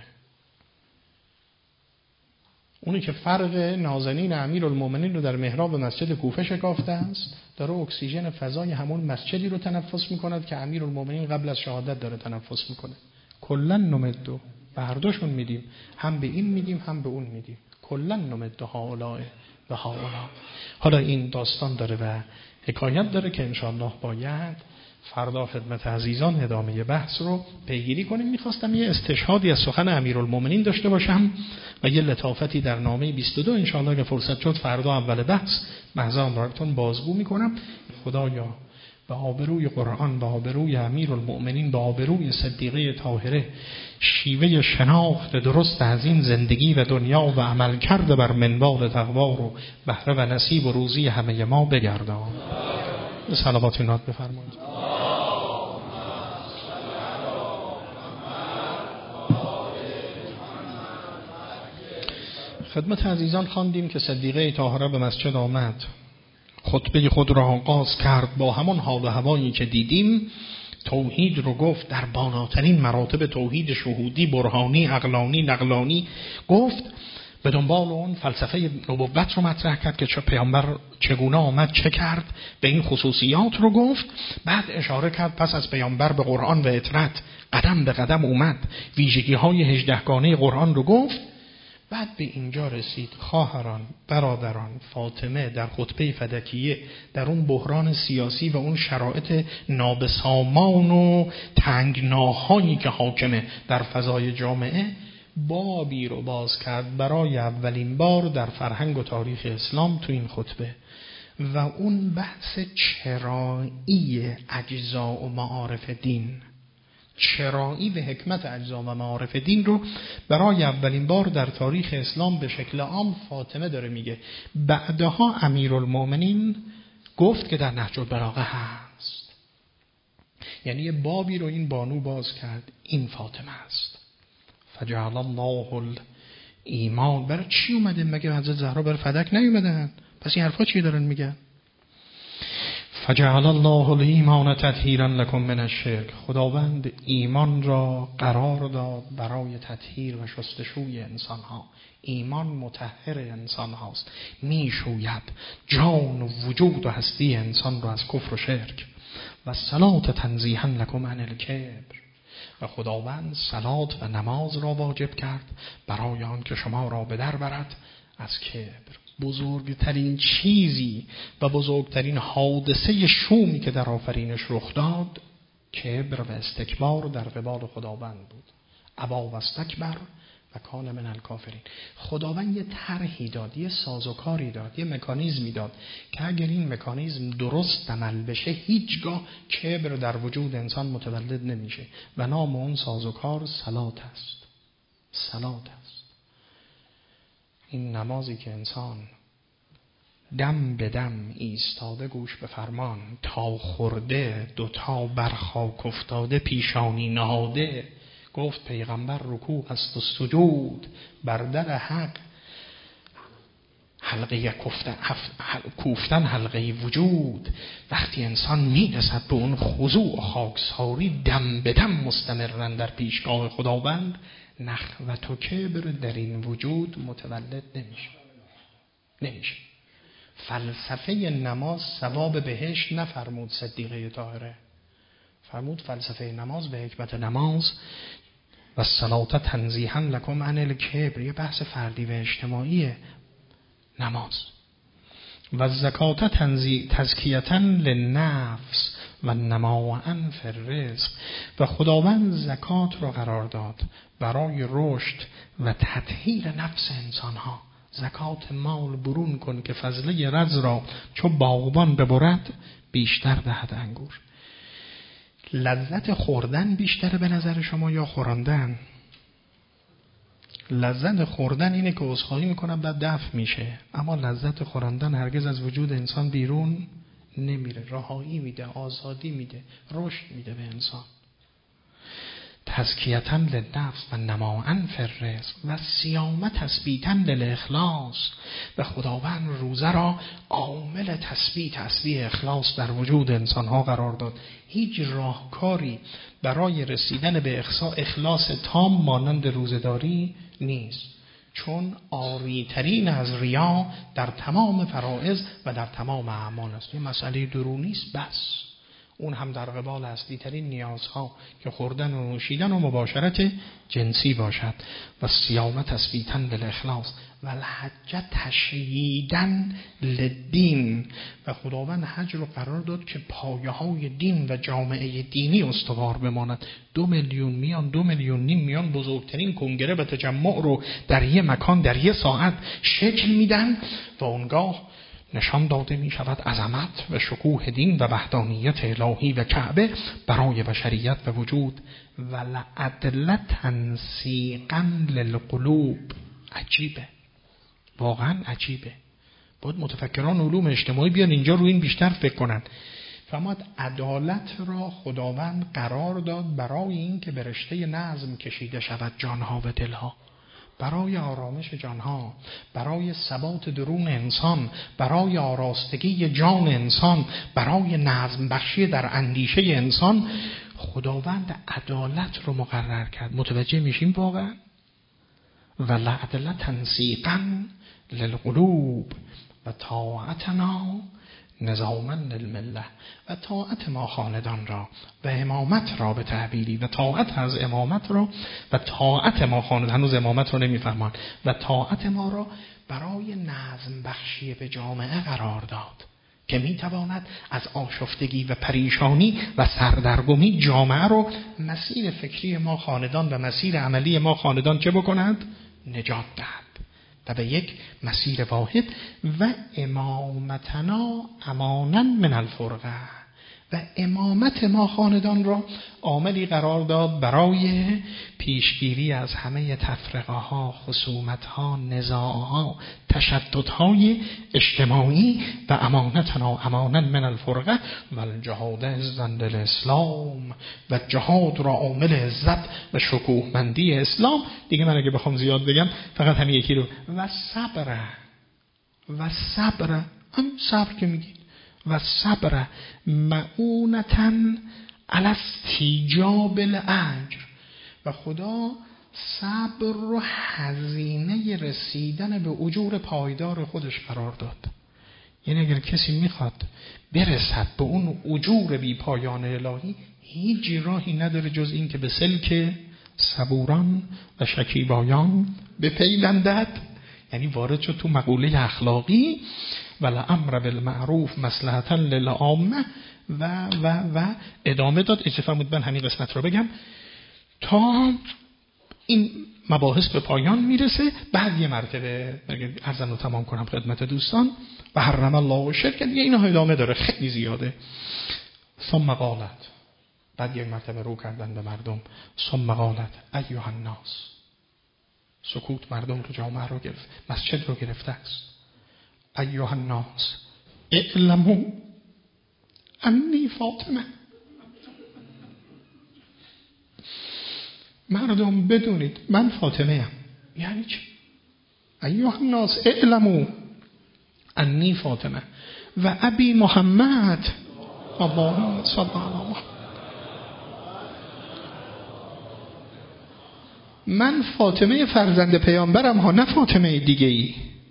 اونی که فرق نازنین امیرالمومنین رو در محراب مسجد کوفه شکافته است، داره اکسیژن فضای همون مسجدی رو تنفس میکند که امیرالمومنین قبل از شهادت داره تنفس میکنه. کلا نمدو، به هر دوشون میدیم، هم به این میدیم هم به اون میدیم. کلا نمدو هؤلاء و هؤلاء. حالا این داستان داره و حکایت داره که انشاءالله باید فردا خدمت عزیزان ادامه بحث رو پیگیری کنیم. میخواستم یه استشهادی از سخن امیرالمومنین داشته باشم و یه لطافتی در نامه 22 انشاءالله که فرصت شد فردا اول بحث محضرم براتون بازگو میکنم. خدایا به آبروی قرآن، به آبروی امیرالمومنین، به آبروی صدیقه طاهره شیوه شناخت درست از این زندگی و دنیا و عمل کرده بر منوال تقوا رو بهره و نصیب و روزی همه ما بگردان. صلوات نات بفرمایید. خدمت عزیزان خواندیم که صدیقه طاهره به مسجد آمد، خطبه خود را آغاز کرد، با همون حال و هوایی که دیدیم توحید رو گفت در بالاترین مراتب توحید شهودی، برهانی، عقلانی، نقلانی گفت. به دنبال اون فلسفه نبوت رو مطرح کرد که چه پیامبر چگونه آمد، چه کرد، به این خصوصیات رو گفت. بعد اشاره کرد پس از پیامبر به قرآن و اطرت قدم به قدم اومد، ویژگی های 18 گانه قرآن رو گفت. بعد به اینجا رسید خواهران، برادران، فاطمه در خطبه فدکیه در اون بحران سیاسی و اون شرایط نابسامان و تنگناهایی که حاکمه در فضای جامعه، بابی رو باز کرد برای اولین بار در فرهنگ و تاریخ اسلام تو این خطبه، و اون بحث چرایی اجزا و معارف دین، چرایی و حکمت اجزا و معارف دین رو برای اولین بار در تاریخ اسلام به شکل عام فاطمه داره میگه. بعدها امیرالمومنین گفت که در نهج البلاغه هست. یعنی یه بابی رو این بانو باز کرد، این فاطمه است. فجعل الله الایمان. برای چی اومده؟ مگه حضرت زهرا برای فدک نیومدن؟ پس این حرفا چی دارن میگن؟ فجعل الله الایمان تطهیرا لکم من الشرک. خداوند ایمان را قرار داد برای تطهیر و شستشوی انسان ها. ایمان مطهر انسان هاست، میشوید جان و وجود و هستی انسان را از کفر و شرک. و صلات تنزیها لکم عن الکبر. و خداوند صلات و نماز را واجب کرد برای آن که شما را به در برد از کبر. بزرگترین چیزی و بزرگترین حادثه شومی که در آفرینش رخ داد کبر و استکبار در قبال خداوند بود. ابا و استکبر و کان من الکافرین. خداوند یه طرحی داد، یه سازوکاری داد، یه مکانیزمی داد که اگر این مکانیزم درست عمل بشه هیچگاه کبر در وجود انسان متولد نمیشه و نام اون سازوکار صلات است. صلات است. این نمازی که انسان دم به دم ایستاده گوش به فرمان، تا خورده دوتا بر خاک افتاده پیشانی نهاده، گفت پیغمبر رکوع است و سجود بر در حق حلقه کوفتن حلقه وجود. وقتی انسان میرسد به اون خضوع و خاکساری دم به دم مستمرن در پیشگاه خداوند، نخوت و کبر در این وجود متولد نمیشه. فلسفه نماز ثواب بهشت نفرمود صدیقه طاهره، فرمود فلسفه نماز به حکمت نماز و صلات تنزیها لکم عن الکبر. یه بحث فردی و اجتماعی نماز. و زکات تزکیتا للنفس و نماء فی الرزق. و خداوند زکات رو قرار داد برای رشد و تطهیر نفس انسان ها. زکات مال برون کن که فضله رز را چو باغبان ببرد بیشتر دهد انگور. لذت خوردن بیشتره به نظر شما یا خوراندن؟ لذت خوردن اینه که عذرخواهی میکنم بعد دفع میشه، اما لذت خوراندن هرگز از وجود انسان بیرون نمیره، رهایی میده، آزادی میده، رشد میده به انسان. تزکیةً للنفس و نماءً فی الرزق و صیام تثبیتاً للاخلاص. و خداوند روزه را عامل تثبیت اصلی اخلاص در وجود انسانها قرار داد. هیچ راهکاری برای رسیدن به اخلاص تام مانند روزه‌داری نیست، چون عاری‌ترین از ریا در تمام فرائض و در تمام اعمال است. یه مسئله درونی است بس، اون هم در قبال اصلی ترین نیازها که خوردن و نوشیدن و مباشرت جنسی باشد. و صیام تثبیتاً للاخلاص و الحج تشییداً للدین. و خداوند حج رو قرار داد که پایه های دین و جامعه دینی استوار بماند. 2 میلیون میان، 2 میلیون نیم میان، بزرگترین کنگره و تجمع رو در یه مکان در یه ساعت شکل میدن و اونگاه نشان داده می شود عظمت و شکوه دین و وحدانیت الهی و کعبه برای بشریت به وجود. و لعدل تنسیقا للقلوب. عجیبه، واقعا عجیبه. باید متفکران علوم اجتماعی بیان اینجا روی این بیشتر فکر کنند. فرمود عدالت را خداوند قرار داد برای این که به رشته نظم کشیده شود جانها و دلها، برای آرامش جانها، برای ثبات درون انسان، برای آراستگی جان انسان، برای نظم بخشی در اندیشه انسان. خداوند عدالت رو مقرر کرد. متوجه میشیم واقعا؟ و لعدل تنسیقا للقلوب و طاعتنا نظاما للمله. و طاعت ما خاندان را و امامت را به تعبیری و طاعت از امامت را و طاعت ما خاندان، هنوز امامت رو نمیفرمان، و طاعت ما را برای نظم بخشی به جامعه قرار داد که میتواند از آشفتگی و پریشانی و سردرگمی جامعه رو مسیر فکری ما خاندان و مسیر عملی ما خاندان چه بکند؟ نجات دهد و به یک مسیر واحد. و امامتنا امانا من الفرقه. و امامت ما خاندان را عاملی قرار داد برای پیشگیری از همه تفرقه ها، خصومت ها، نزاع ها، تشدد های اجتماعی. و امانتنا امانا من الفرقه و الجهاد عزا للاسلام. و جهاد را عامل عزت و شکوهمندی اسلام. دیگه من اگه بخوام زیاد بگم فقط همین یکی رو. و صبر. و صبر، هم صبر که میگید. و صبر معونتاً علی استیجاب الاجر. و خدا صبر رو هزینه رسیدن به اجور پایدار خودش قرار داد. یعنی اگر کسی میخواد برسد به اون اجور بی پایان الهی، هیچ راهی نداره جز این که به سلک صبوران و شکیبایان بپیوندد. یعنی وارد شد تو مقوله اخلاقی و الامر بالمعروف مصلحتا للعامه و ادامه داد. اجازه فرمود من همین قسمت رو بگم تا این مباحث به پایان میرسه. بعد یه مرتبه عرضم رو تمام کنم خدمت دوستان. و حرم الله الشرک. دیگه اینا ادامه داره، خیلی زیاده. ثم قالت، بعد یه مرتبه رو کردن به مردم. ثم قالت ایها الناس. سکوت مردم رو، جامعه رو گرفت، مسجد رو گرفته است. ایها الناس اعلموا انی فاطمه. مردم بدونید من فاطمه ام. یعنی چی؟ ایها الناس اعلموا انی فاطمه و ابی محمد. اللهم صل علی محمد. من فاطمه فرزند پیامبرم ها، نه فاطمه دیگه ای.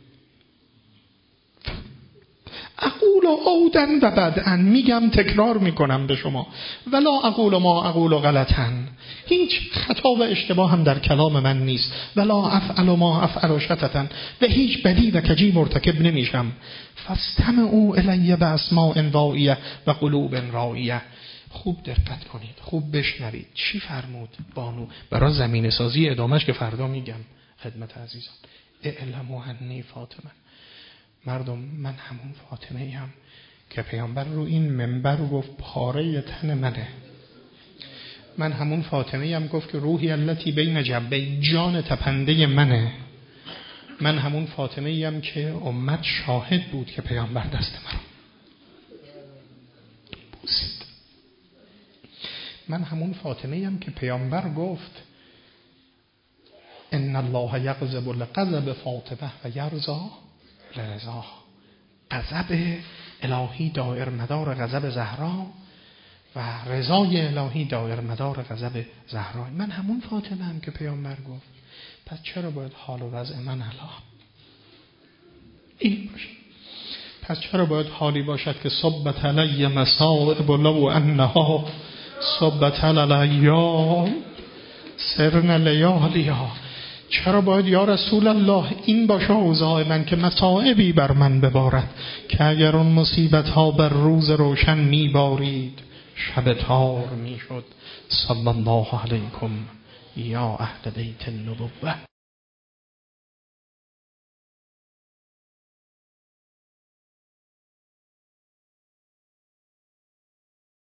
اقول عودن و بدءا، میگم تکرار میکنم به شما. ولا اقول ما اقول غلطا، هیچ خطا و اشتباه هم در کلام من نیست. ولا افعل ما افعل شططا، و هیچ بدی و کجی مرتکب نمیشم. فاستمعوا الی باسماء واعیه و قلوب راعیه. خوب دقت کنید، خوب بشنوید چی فرمود بانو برای زمین سازی ادامش که فردا میگم خدمت عزیزان. اعلموا انی فاطمه. مردم من همون فاطمه ایم که پیامبر رو این منبر گفت پاره تن منه. من همون فاطمه ایم گفت که روحی التی بین جنبی، جان تپنده منه. من همون فاطمه ایم که امت شاهد بود که پیامبر دست من بوسید. من همون فاطمه ام که پیامبر گفت ان الله یغضب لغضب فاطمه و یرضا لرضا. غضب الهی دایر مدار غضب زهرا و رضای الهی دایر مدار غضب زهرا. من همون فاطمه ام که پیامبر گفت. پس چرا باید حال و وضع من الان این باشه؟ پس چرا باید حالی باشد که صبت علی مصائب لو انها صبت علی الایام سرن لیالیا؟ چرا باید یا رسول الله این باشه اوضاع من که مصائبی بر من ببارد که اگر اون مصیبت ها بر روز روشن میبارید شب تار میشد. صلی الله علیکم یا اهل بیت النبوة.